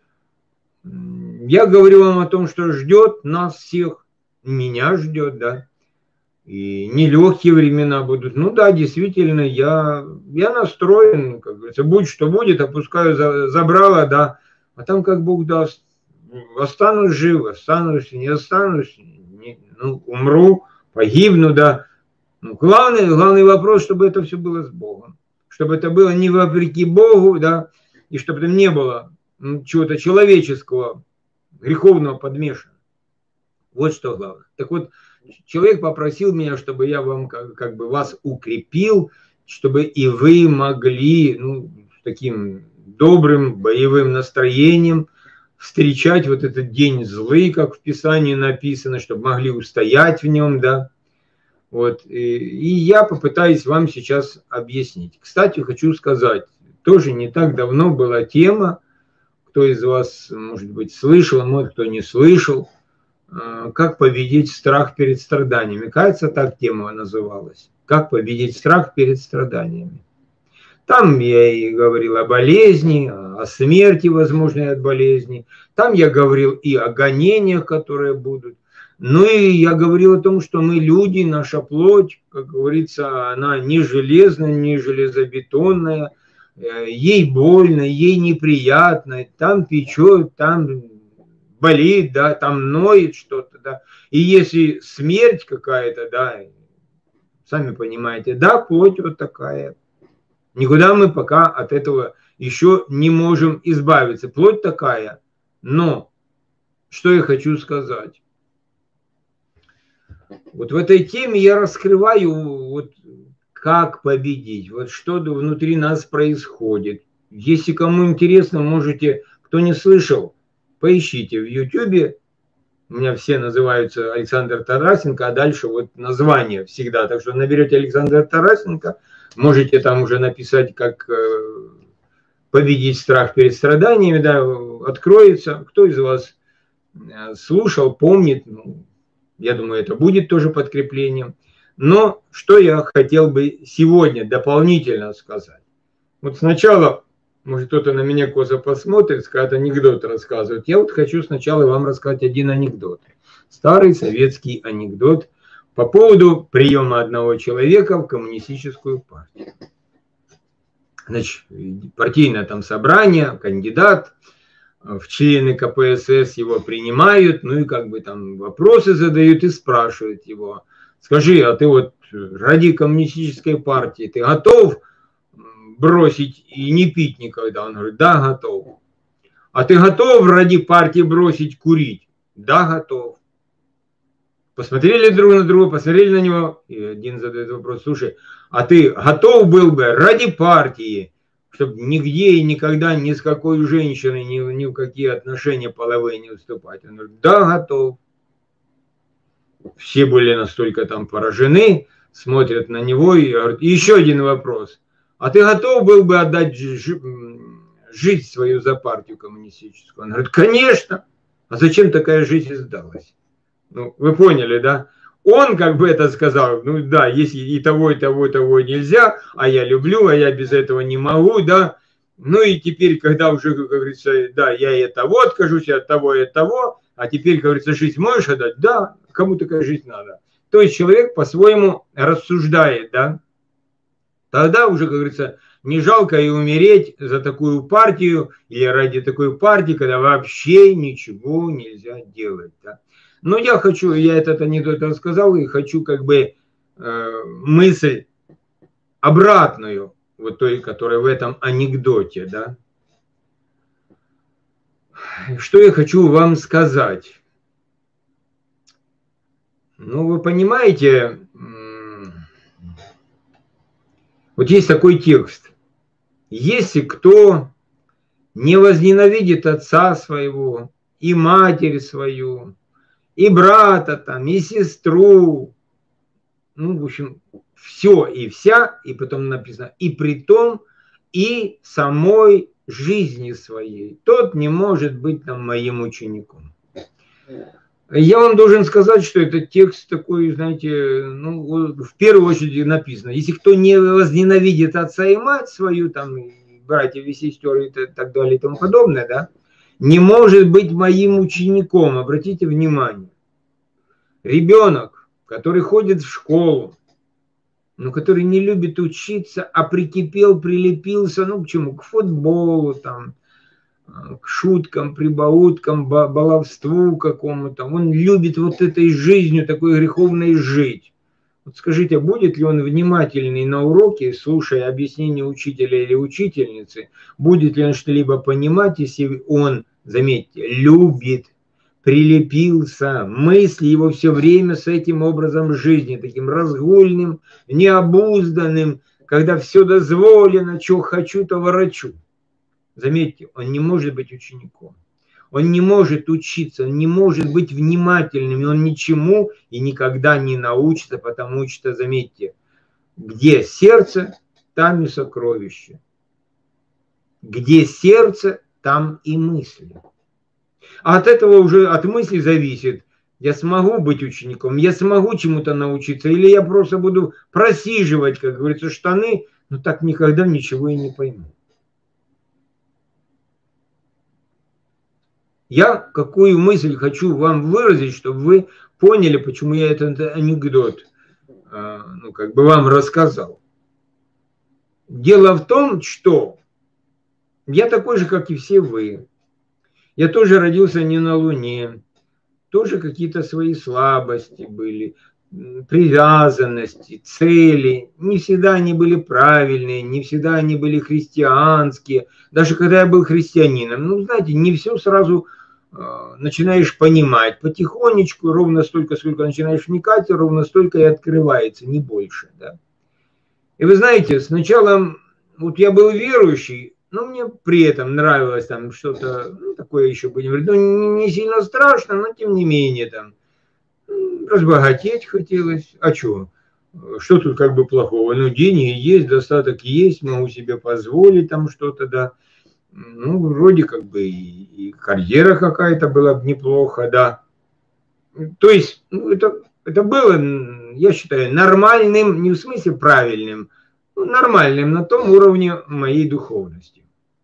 я говорю вам о том, что ждет нас всех, меня ждет, да, и нелегкие времена будут. Ну да, действительно, я настроен, как говорится, будь что будет, опускаю забрало, да, а там как Бог даст. Останусь жив, останусь, не останусь, ну, умру, погибну, да. Ну, главный вопрос, чтобы это все было с Богом. Чтобы это было не вопреки Богу, да, и чтобы там не было чего-то человеческого, греховного подмешано. Вот что главное. Так вот, человек попросил меня, чтобы я вам как бы вас укрепил, чтобы и вы могли, ну, с таким добрым боевым настроением встречать вот этот день злый, как в Писании написано, чтобы могли устоять в нем, да. Вот. И я попытаюсь вам сейчас объяснить. Кстати, хочу сказать, тоже не так давно была тема, кто из вас, может быть, слышал, может, кто не слышал, как победить страх перед страданиями. Кажется, так тема называлась. Как победить страх перед страданиями. Там я и говорил о болезни, о смерти, возможной от болезни. Там я говорил и о гонениях, которые будут. Ну и я говорил о том, что мы люди, наша плоть, как говорится, она не железная, не железобетонная, ей больно, ей неприятно, там печет, там болит, да, там ноет что-то, да. И если смерть какая-то, да, сами понимаете, да, плоть вот такая. Никуда мы пока от этого еще не можем избавиться. Плоть такая. Но что я хочу сказать? Вот в этой теме я раскрываю, вот как победить, вот что внутри нас происходит. Если кому интересно, можете, кто не слышал, поищите в YouTube. У меня все называются Александр Тарасенко, а дальше вот название всегда. Так что наберете Александр Тарасенко, можете там уже написать, как победить страх перед страданиями, да, откроется. Кто из вас слушал, помнит, ну, я думаю, это будет тоже подкреплением. Но что я хотел бы сегодня дополнительно сказать. Вот сначала, может, кто-то на меня косо посмотрит, скажет, анекдот рассказывать. Я вот хочу сначала вам рассказать один анекдот. Старый советский анекдот по поводу приема одного человека в коммунистическую партию. Значит, партийное там собрание, кандидат, в члены КПСС его принимают, ну и как бы там вопросы задают и спрашивают его. Скажи, а ты вот ради коммунистической партии, ты готов бросить и не пить никогда? Он говорит, да, готов. А ты готов ради партии бросить курить? Да, готов. Посмотрели друг на друга, посмотрели на него, и один задает вопрос, слушай, а ты готов был бы ради партии, чтобы нигде и никогда ни с какой женщиной ни в какие отношения половые не вступать? Он говорит, да, готов. Все были настолько там поражены, смотрят на него и говорят, еще один вопрос. А ты готов был бы отдать жизнь свою за партию коммунистическую? Он говорит, конечно. А зачем такая жизнь сдалась? Ну, вы поняли, да? Он как бы это сказал, ну да, если и того, и того, и того нельзя, а я люблю, а я без этого не могу, да. Ну и теперь, когда уже, как говорится, да, я и от того откажусь, и от того, а теперь, как говорится, жизнь можешь отдать? Да, кому такая жизнь надо? То есть человек по-своему рассуждает, да. Тогда уже, как говорится, не жалко и умереть за такую партию или ради такой партии, когда вообще ничего нельзя делать, да. Но я этот анекдот рассказал и хочу как бы мысль обратную, вот той, которая в этом анекдоте, да. Что я хочу вам сказать? Ну, вы понимаете, Вот есть такой текст. Если кто не возненавидит отца своего, и матерь свою, и брата там, и сестру, ну, в общем, все и вся, и потом написано, и при том, и самой жизни своей, тот не может быть там моим учеником. Я вам должен сказать, что этот текст такой, знаете, ну, в первую очередь написано, если кто не возненавидит отца и мать свою, там, братьев и сестер и так далее и тому подобное, да, не может быть моим учеником. Обратите внимание. Ребенок, который ходит в школу, но который не любит учиться, а прилепился, ну, к чему? К футболу, там, к шуткам, прибауткам, баловству какому-то. Он любит вот этой жизнью, такой греховной жить. Вот скажите, будет ли он внимательный на уроке, слушая объяснение учителя или учительницы, будет ли он что-либо понимать, если он, заметьте, любит, прилепился, мысли его все время с этим образом жизни, таким разгульным, необузданным, когда все дозволено, что хочу, то ворочу. Заметьте, он не может быть учеником. Он не может учиться, он не может быть внимательным, и он ничему и никогда не научится, потому что, заметьте, где сердце, там и сокровище. Где сердце, там и мысли. А от этого уже, от мысли зависит, я смогу быть учеником, я смогу чему-то научиться, или я просто буду просиживать, как говорится, штаны, но так никогда ничего и не пойму. Я какую мысль хочу вам выразить, чтобы вы поняли, почему я этот анекдот, ну, как бы вам рассказал. Дело в том, что я такой же, как и все вы. Я тоже родился не на Луне. Тоже какие-то свои слабости были, привязанности, цели. Не всегда они были правильные, не всегда они были христианские. Даже когда я был христианином, ну, знаете, не все сразу начинаешь понимать. Потихонечку, ровно столько, сколько начинаешь вникать, ровно столько и открывается, не больше. Да? И вы знаете, сначала вот я был верующий, но мне при этом нравилось там что-то, ну, такое еще будем говорить, ну, не сильно страшно, но тем не менее там разбогатеть хотелось. А что? Что тут как бы плохого? Ну, деньги есть, достаток есть, могу себе позволить там что-то, да. Ну, вроде как бы и карьера какая-то была бы неплохо, да. То есть, ну, это было, я считаю, нормальным, не в смысле правильным, ну, нормальным на том уровне моей духовности.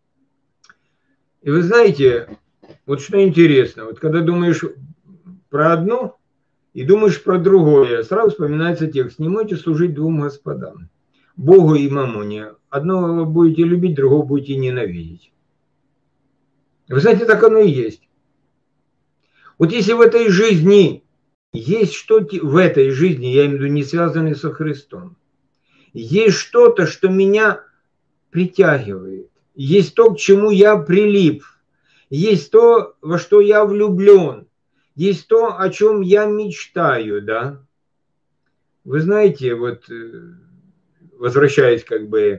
И вы знаете, вот что интересно, вот когда думаешь про одно и думаешь про другое, сразу вспоминается текст: не можете служить двум господам, Богу и мамоне. Одного будете любить, другого будете ненавидеть. Вы знаете, так оно и есть. Вот если в этой жизни есть что-то, в этой жизни, я имею в виду, не связанное со Христом, есть что-то, что меня притягивает, есть то, к чему я прилип, есть то, во что я влюблен, есть то, о чем я мечтаю, да. Вы знаете, вот, возвращаясь как бы,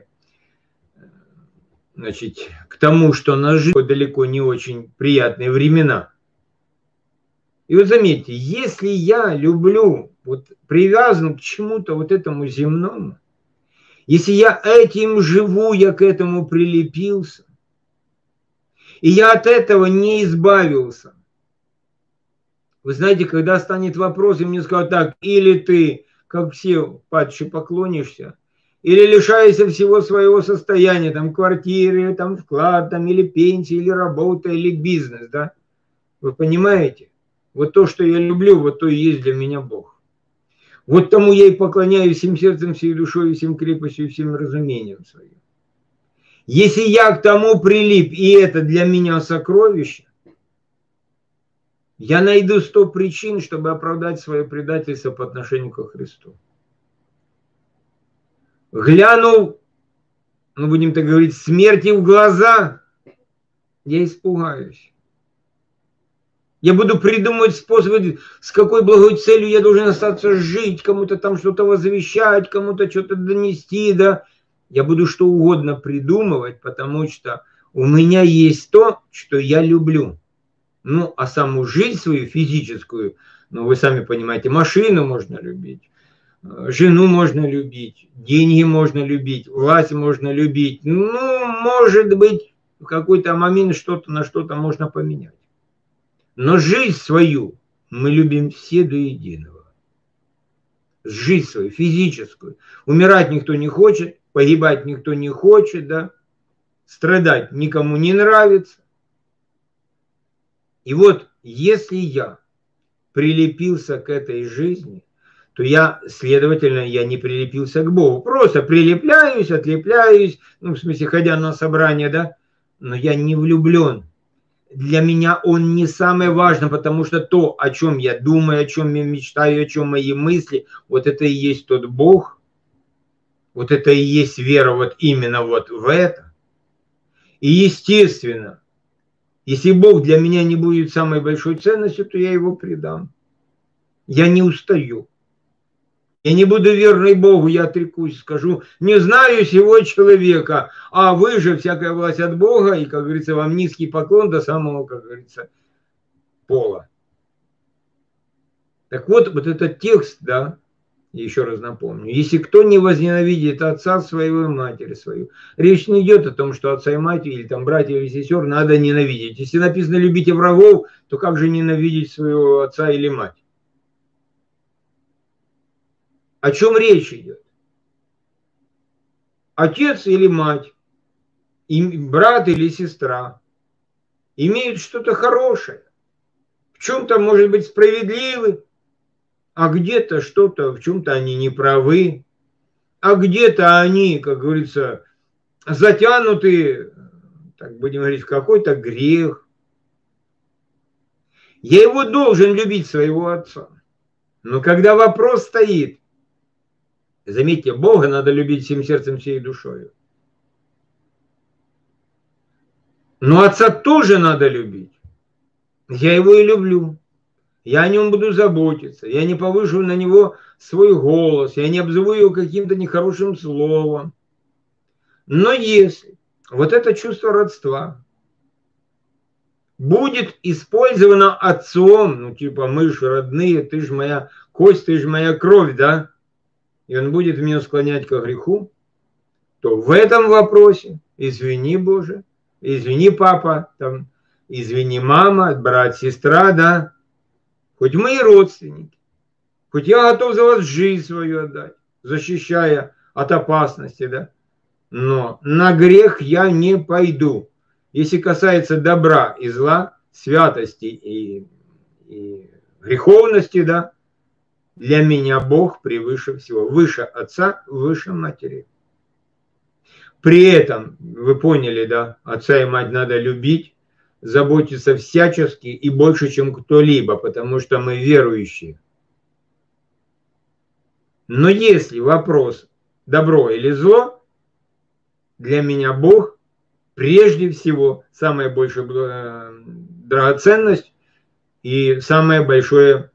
значит, к тому, что нас ждет далеко не очень приятные времена. И вот заметьте, если я люблю, вот привязан к чему-то вот этому земному, если я этим живу, я к этому прилепился, и я от этого не избавился. Вы знаете, когда станет вопрос, и мне скажут так: или ты, как все, падше поклонишься, или лишаешься всего своего состояния, там, квартиры, там, вклад, там, или пенсии, или работа, или бизнес, да? Вы понимаете? Вот то, что я люблю, вот то и есть для меня Бог. Вот тому я и поклоняюсь всем сердцем, всей душой, всем крепостью и всем разумением своим. Если я к тому прилип, и это для меня сокровище, я найду 100 причин, чтобы оправдать свое предательство по отношению ко Христу. Глянув, ну, будем так говорить, смерти в глаза, я испугаюсь. Я буду придумывать способы, с какой благой целью я должен остаться жить, кому-то там что-то возвещать, кому-то что-то донести, да. Я буду что угодно придумывать, потому что у меня есть то, что я люблю. Ну, а саму жизнь свою физическую, ну, вы сами понимаете, машину можно любить, жену можно любить, деньги можно любить, власть можно любить. Ну, может быть, в какой-то момент что-то на что-то можно поменять. Но жизнь свою мы любим все до единого. Жизнь свою, физическую. Умирать никто не хочет, погибать никто не хочет, да? Страдать никому не нравится. И вот если я прилепился к этой жизни, то я, следовательно, я не прилепился к Богу. Просто прилепляюсь, отлепляюсь, ну, в смысле, ходя на собрание, да, но я не влюблен. Для меня он не самое важное, потому что то, о чем я думаю, о чем я мечтаю, о чем мои мысли, вот это и есть тот Бог, вот это и есть вера вот именно вот в это. И естественно, если Бог для меня не будет самой большой ценностью, то я его предам. Я не устаю. Я не буду верной Богу, я отрекусь, скажу, не знаю сего человека, а вы же всякая власть от Бога, и, как говорится, вам низкий поклон до самого, как говорится, пола. Так вот, вот этот текст, да, еще раз напомню, если кто не возненавидит отца своего и матери свою, речь не идет о том, что отца и мать, или там братьев или сестер надо ненавидеть. Если написано «любите врагов», то как же ненавидеть своего отца или мать? О чем речь идет? Отец или мать, брат или сестра имеют что-то хорошее, в чем-то, может быть, справедливы, а где-то что-то, в чем-то они не правы, а где-то они, как говорится, затянуты, так будем говорить, в какой-то грех. Я его должен любить, своего отца. Но когда вопрос стоит, заметьте, Бога надо любить всем сердцем, всей душой. Но отца тоже надо любить. Я его и люблю. Я о нем буду заботиться. Я не повышу на него свой голос. Я не обзову его каким-то нехорошим словом. Но если вот это чувство родства будет использовано отцом, ну типа мы же родные, ты же моя кость, ты же моя кровь, да, и он будет меня склонять ко греху, то в этом вопросе, извини, Боже, извини, папа, там, извини, мама, брат, сестра, да, хоть мы и родственники, хоть я готов за вас жизнь свою отдать, защищая от опасности, да, но на грех я не пойду. Если касается добра и зла, святости и греховности, да, для меня Бог превыше всего, выше отца, выше матери. При этом, вы поняли, да, отца и мать надо любить, заботиться всячески и больше, чем кто-либо, потому что мы верующие. Но если вопрос добро или зло, для меня Бог прежде всего самая большая драгоценность и самая большая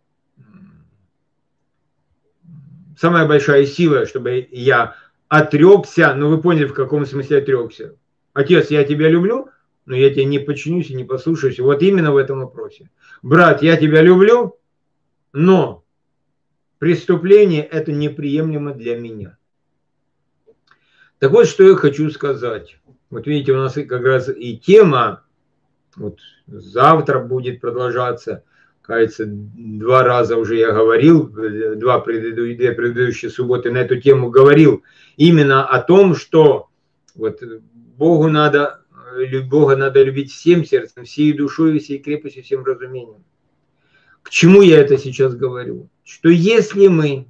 сила, чтобы я отрекся, ну вы поняли, в каком смысле отрекся. Отец, я тебя люблю, но я тебе не подчинюсь и не послушаюсь. Вот именно в этом вопросе. Брат, я тебя люблю, но преступление это неприемлемо для меня. Так вот, что я хочу сказать. Вот видите, у нас как раз и тема, вот завтра будет продолжаться, кажется, 2 раза уже я говорил, 2 предыдущие субботы на эту тему говорил, именно о том, что вот Бога надо любить всем сердцем, всей душой, всей крепостью, всем разумением. К чему я это сейчас говорю? Что если мы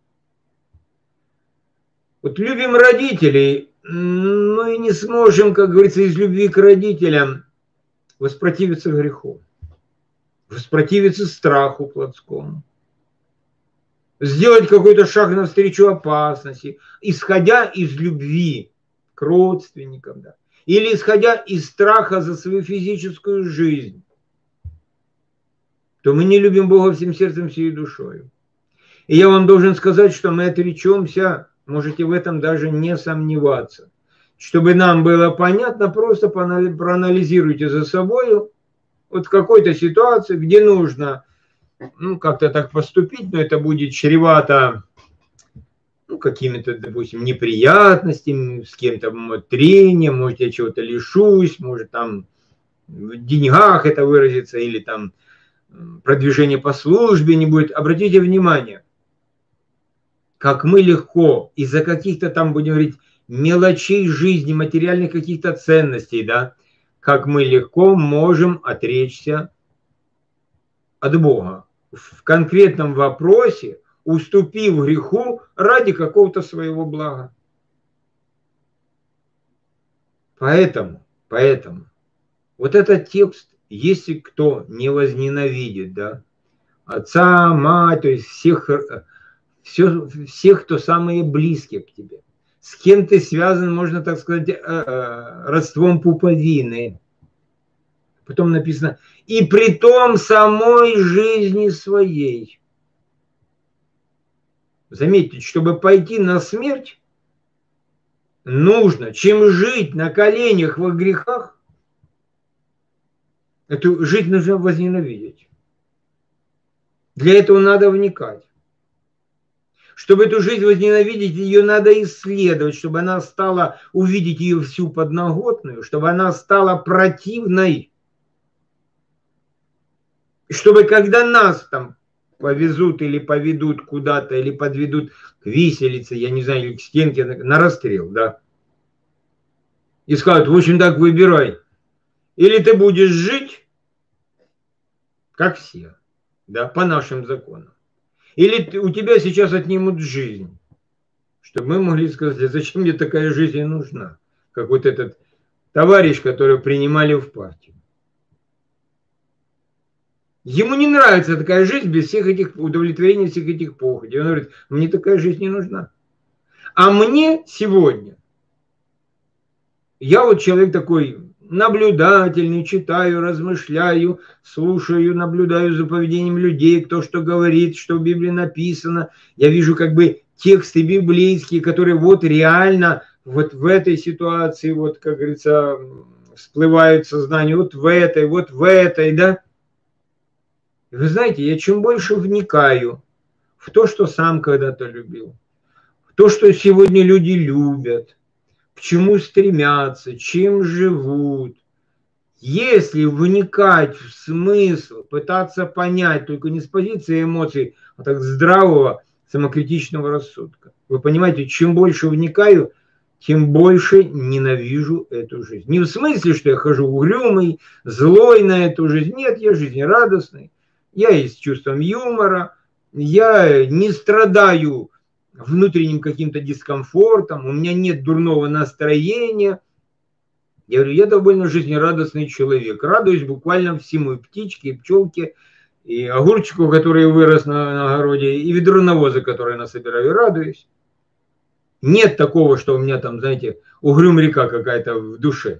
вот любим родителей, но и не сможем, как говорится, из любви к родителям воспротивиться греху, воспротивиться страху плотскому, сделать какой-то шаг навстречу опасности, исходя из любви к родственникам, да, или исходя из страха за свою физическую жизнь, то мы не любим Бога всем сердцем, всей душой. И я вам должен сказать, что мы отречемся Можете в этом даже не сомневаться. Чтобы нам было понятно, просто проанализируйте за собой вот в какой-то ситуации, где нужно как-то так поступить, но это будет чревато какими-то, допустим, неприятностями, с кем-то трением, может, я чего-то лишусь, может, там в деньгах это выразится, или там продвижение по службе не будет. Обратите внимание, как мы легко из-за каких-то там, будем говорить, мелочей жизни, материальных каких-то ценностей, да, как мы легко можем отречься от Бога в конкретном вопросе, уступив греху ради какого-то своего блага. Поэтому, вот этот текст, если кто не возненавидит, да, отца, мать, то есть всех, кто самые близкие к тебе, с кем ты связан, можно так сказать, родством пуповины. Потом написано, и при том самой жизни своей. Заметьте, чтобы пойти на смерть, нужно, чем жить на коленях во грехах, эту жизнь нужно возненавидеть. Для этого надо вникать. Чтобы эту жизнь возненавидеть, ее надо исследовать, чтобы она стала, увидеть ее всю подноготную, чтобы она стала противной. И чтобы когда нас там повезут или поведут куда-то, или подведут к виселице, я не знаю, или к стенке, на расстрел, да, и скажут, в общем, так выбирай. Или ты будешь жить, как все, да, по нашим законам. Или у тебя сейчас отнимут жизнь, чтобы мы могли сказать, а зачем мне такая жизнь нужна, как вот этот товарищ, которого принимали в партию. Ему не нравится такая жизнь без всех этих удовлетворений, всех этих похотей. Он говорит, мне такая жизнь не нужна. А мне сегодня, я вот человек такой наблюдательный, читаю, размышляю, слушаю, наблюдаю за поведением людей, кто что говорит, что в Библии написано. Я вижу как бы тексты библейские, которые вот реально вот в этой ситуации, вот как говорится, всплывают в сознание, вот в этой, да. И вы знаете, я чем больше вникаю в то, что сам когда-то любил, в то, что сегодня люди любят, к чему стремятся, чем живут. Если вникать в смысл, пытаться понять, только не с позиции эмоций, а так здравого, самокритичного рассудка. Вы понимаете, чем больше вникаю, тем больше ненавижу эту жизнь. Не в смысле, что я хожу угрюмый, злой на эту жизнь. Нет, я жизнерадостный, я и с чувством юмора, я не страдаю внутренним каким-то дискомфортом, у меня нет дурного настроения. Я говорю, я довольно жизнерадостный человек, радуюсь буквально всему, и птичке, и пчелке, и огурчику, который вырос на огороде, и ведро навоза, которое я насобираю, радуюсь. Нет такого, что у меня там, знаете, угрюм река какая-то в душе.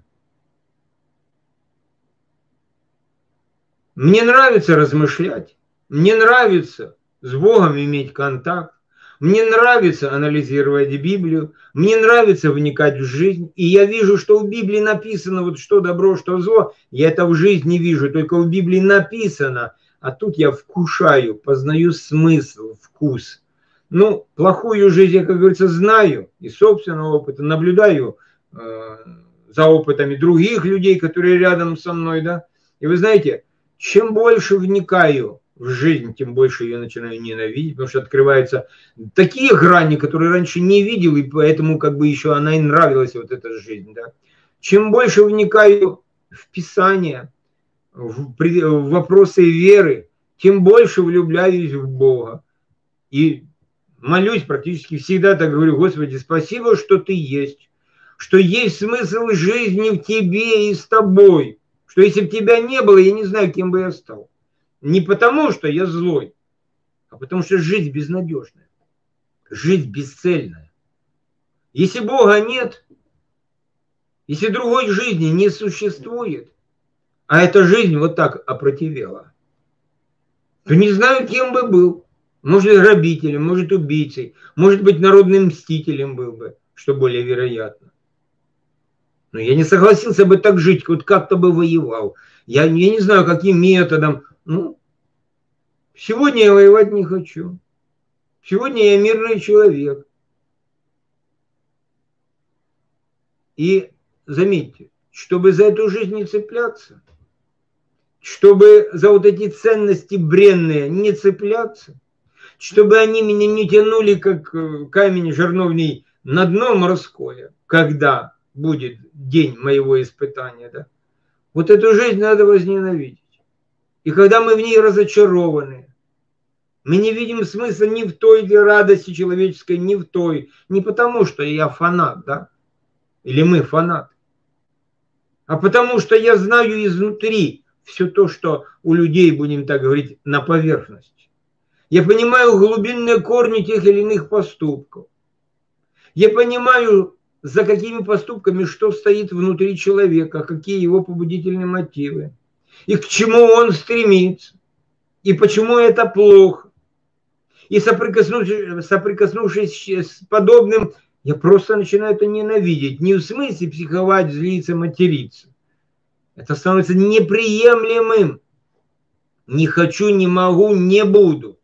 Мне нравится размышлять, мне нравится с Богом иметь контакт, мне нравится анализировать Библию, мне нравится вникать в жизнь, и я вижу, что в Библии написано, вот что добро, что зло, я это в жизни не вижу, только в Библии написано, а тут я вкушаю, познаю смысл, вкус. Ну, плохую жизнь я, как говорится, знаю, из собственного опыта, наблюдаю за опытами других людей, которые рядом со мной, да, и вы знаете, чем больше вникаю в жизнь, тем больше ее начинаю ненавидеть, потому что открываются такие грани, которые раньше не видел, и поэтому как бы еще она и нравилась, вот эта жизнь. Да. Чем больше вникаю в Писание, в вопросы веры, тем больше влюбляюсь в Бога. И молюсь практически всегда, так говорю, Господи, спасибо, что Ты есть, что есть смысл жизни в Тебе и с Тобой. Что если бы тебя не было, я не знаю, кем бы я стал. Не потому, что я злой, а потому что жизнь безнадежная, жизнь бесцельная. Если Бога нет, если другой жизни не существует, а эта жизнь вот так опротивела, то не знаю, кем бы был. Может, грабителем, может, убийцей, может быть, народным мстителем был бы, что более вероятно. Но я не согласился бы так жить, вот как-то бы воевал. Я не знаю, каким методом. Ну, сегодня я воевать не хочу. Сегодня я мирный человек. И заметьте, чтобы за эту жизнь не цепляться, чтобы за вот эти ценности бренные не цепляться, чтобы они меня не тянули, как камень жерновный, на дно морское, когда будет день моего испытания. Да? Вот эту жизнь надо возненавидеть. И когда мы в ней разочарованы, мы не видим смысла ни в той радости человеческой, ни в той. Не потому, что я фанат, да? Или мы фанат. А потому, что я знаю изнутри все то, что у людей, будем так говорить, на поверхности. Я понимаю глубинные корни тех или иных поступков. Я понимаю, за какими поступками что стоит внутри человека, какие его побудительные мотивы. И к чему он стремится. И почему это плохо. И соприкоснувшись с подобным, я просто начинаю это ненавидеть. Не в смысле психовать, злиться, материться. Это становится неприемлемым. Не хочу, не могу, не буду.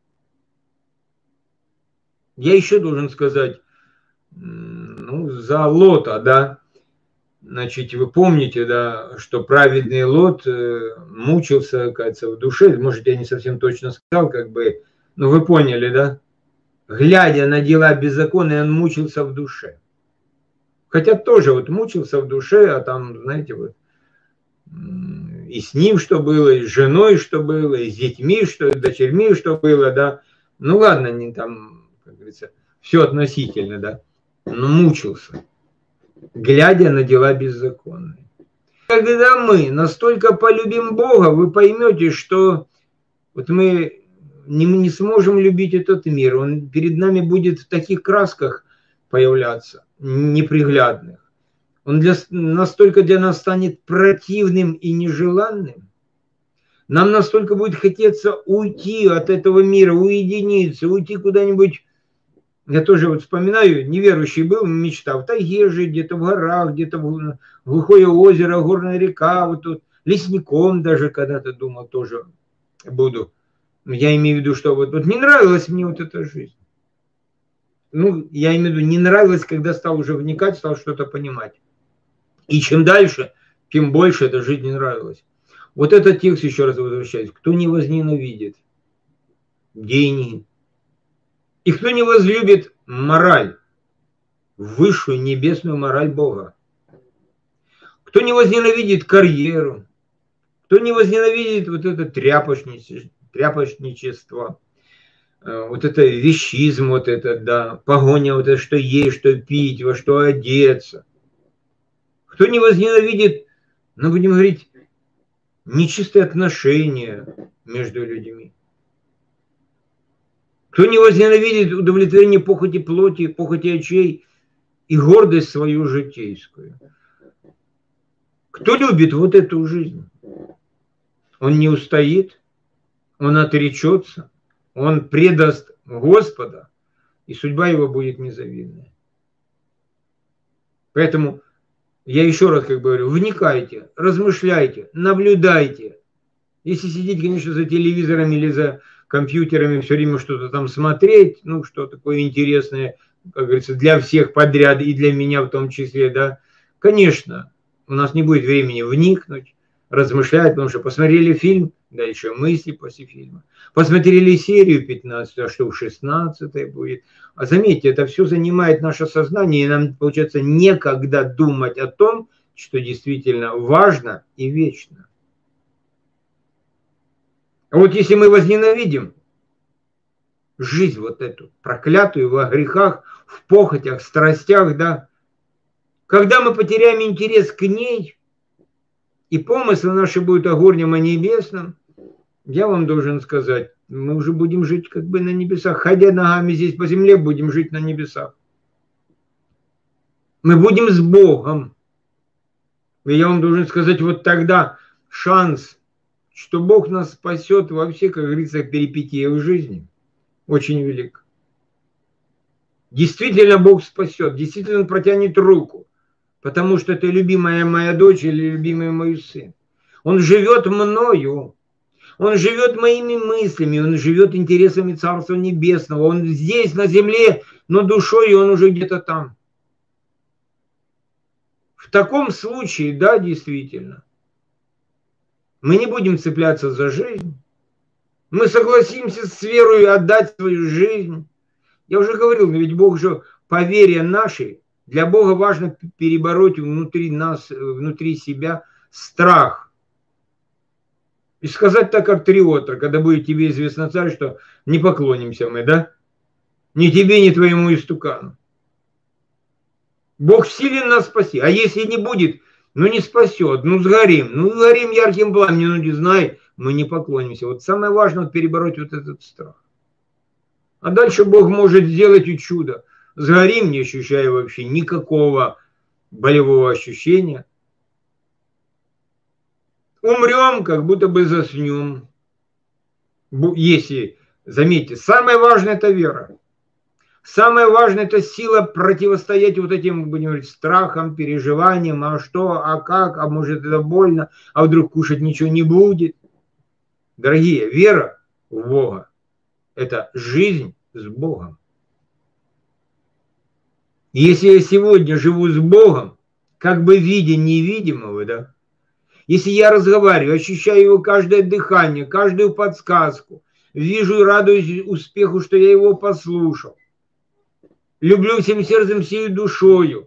Я еще должен сказать, ну, за Лота, да. Значит, вы помните, да, что праведный Лот мучился, кажется, в душе. Может, я не совсем точно сказал, как бы, но вы поняли, да? Глядя на дела беззаконные, он мучился в душе. Хотя тоже вот мучился в душе, а там, знаете, вот и с ним что было, и с женой что было, и с детьми, что, и с дочерьми что было, да. Ну ладно, не там, как говорится, все относительно, да. Но мучился, глядя на дела беззаконные. Когда мы настолько полюбим Бога, вы поймете, что вот мы не сможем любить этот мир. Он перед нами будет в таких красках появляться, неприглядных. Он настолько для нас станет противным и нежеланным. Нам настолько будет хотеться уйти от этого мира, уединиться, уйти куда-нибудь. Я тоже вот вспоминаю, неверующий был, мечтал в тайге жить, где-то в горах, где-то в глухое озеро, горная река, вот тут лесником даже когда-то думал тоже буду. Я имею в виду, что вот не нравилась мне вот эта жизнь. Ну, я имею в виду, не нравилось, когда стал уже вникать, стал что-то понимать. И чем дальше, тем больше эта жизнь не нравилась. Вот этот текст, еще раз возвращаюсь. Кто не возненавидит деньги, и кто не возлюбит мораль, высшую небесную мораль Бога, кто не возненавидит карьеру, кто не возненавидит вот это тряпочничество, вот это вещизм, вот это, да, погоня, вот это, что есть, что пить, во что одеться, кто не возненавидит, ну, будем говорить, нечистые отношения между людьми, кто не возненавидит удовлетворение похоти плоти, похоти очей и гордость свою житейскую. Кто любит вот эту жизнь, он не устоит, он отречется, он предаст Господа, и судьба его будет незавидная. Поэтому я еще раз как бы говорю, вникайте, размышляйте, наблюдайте. Если сидеть, конечно, за телевизором или за компьютерами, все время что-то там смотреть, ну, что такое интересное, как говорится, для всех подряд и для меня в том числе, да, конечно, у нас не будет времени вникнуть, размышлять, потому что посмотрели фильм, да, еще мысли после фильма. Посмотрели серию 15, а что в 16 будет. А заметьте, это все занимает наше сознание, и нам, получается, некогда думать о том, что действительно важно и вечно. А вот если мы возненавидим жизнь вот эту, проклятую во грехах, в похотях, страстях, да, когда мы потеряем интерес к ней, и помыслы наши будут о горнем, о небесном, я вам должен сказать, мы уже будем жить как бы на небесах. Ходя ногами здесь по земле, будем жить на небесах. Мы будем с Богом. И я вам должен сказать, вот тогда шанс, что Бог нас спасет во всех, как говорится, перипетиях жизни. очень велик. Действительно Бог спасет, действительно Он протянет руку, потому что это любимая моя дочь или любимый мой сын. Он живет мною, Он живет моими мыслями, Он живет интересами Царства Небесного, Он здесь, на земле, но душой Он уже где-то там. В таком случае, да, действительно, мы не будем цепляться за жизнь, мы согласимся с верой отдать свою жизнь. Я уже говорил, но ведь Бог же по вере нашей, для Бога важно перебороть внутри нас, внутри себя страх. И сказать так, как Триотра, когда будет тебе известно, царь, что не поклонимся мы, да? Ни тебе, ни твоему истукану. Бог силен нас спасти. А если не будет, ну не спасет, ну сгорим. Ну сгорим ярким пламенем, ну не знай, мы не поклонимся. Вот самое важное перебороть вот этот страх. А дальше Бог может сделать и чудо. Сгорим, не ощущая вообще никакого болевого ощущения. Умрем, как будто бы заснем. Если, заметьте, самое важное – это вера. Самое важное – это сила противостоять вот этим, будем говорить, страхам, переживаниям. А что, а как, а может это больно, а вдруг кушать ничего не будет. Дорогие, вера в Бога – это жизнь с Богом. Если я сегодня живу с Богом, как бы видя невидимого, да, если я разговариваю, ощущаю его каждое дыхание, каждую подсказку, вижу и радуюсь успеху, что я его послушал, люблю всем сердцем, всей душою,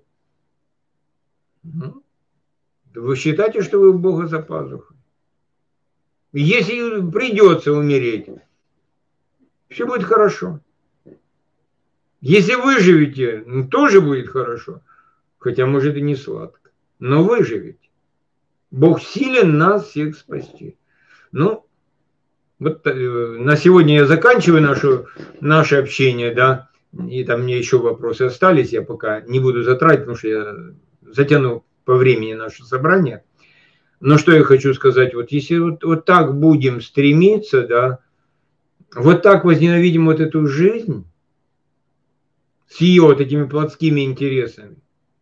вы считаете, что вы у Бога за пазухой? Если придется умереть, все будет хорошо. Если выживете, тоже будет хорошо, хотя может и не сладко, но выживете. Бог силен нас всех спасти. Ну, вот на сегодня я заканчиваю наше общение, да, и там мне еще вопросы остались, я пока не буду затрагивать, потому что я затяну по времени наше собрание. Но что я хочу сказать, вот если вот так будем стремиться, да, вот так возненавидим вот эту жизнь с ее вот этими плотскими интересами,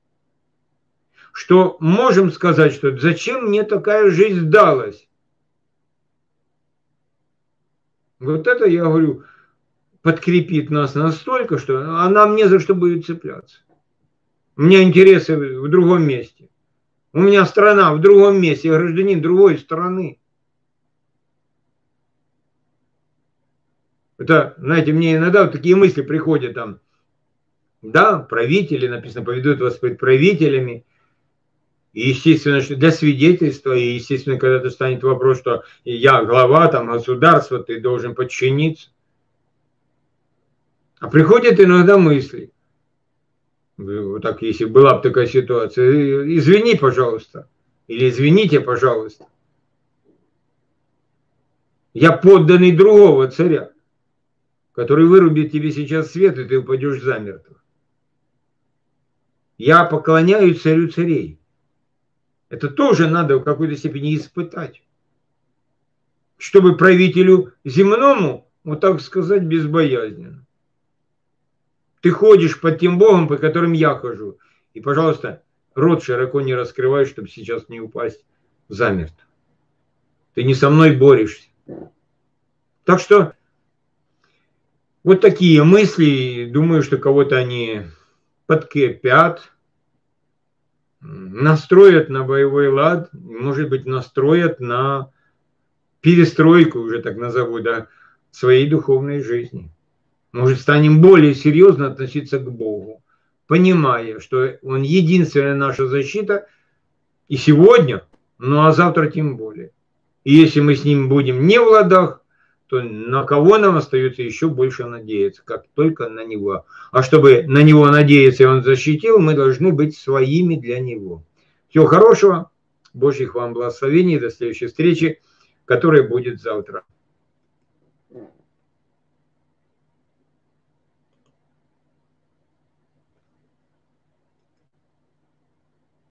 что можем сказать, что зачем мне такая жизнь далась? Вот это, я говорю, подкрепит нас настолько, что она мне за что будет цепляться. У меня интересы в другом месте. У меня страна в другом месте, я гражданин другой страны. Это, знаете, мне иногда вот такие мысли приходят там. Да, правители, написано, поведут вас пред правителями. И, естественно, что для свидетельства, и, естественно, когда-то станет вопрос, что я глава там государства, ты должен подчиниться. А приходят иногда мысли. Вот так, если была бы такая ситуация, извини, пожалуйста, или извините, пожалуйста. Я подданный другого царя, который вырубит тебе сейчас свет, и ты упадешь замертво. Я поклоняюсь царю царей. Это тоже надо в какой-то степени испытать. Чтобы правителю земному, вот так сказать, безбоязненно. Ты ходишь под тем Богом, по которым я хожу. И, пожалуйста, рот широко не раскрывай, чтобы сейчас не упасть замертво. Ты не со мной борешься. Так что вот такие мысли, думаю, что кого-то они подкрепят, настроят на боевой лад, может быть, настроят на перестройку, уже так назову, да, своей духовной жизни. Может, станем более серьезно относиться к Богу, понимая, что Он единственная наша защита и сегодня, ну а завтра тем более. И если мы с Ним будем не в ладах, то на кого нам остается еще больше надеяться, как только на Него. А чтобы на Него надеяться и Он защитил, мы должны быть своими для Него. Всего хорошего, Божьих вам благословений, до следующей встречи, которая будет завтра.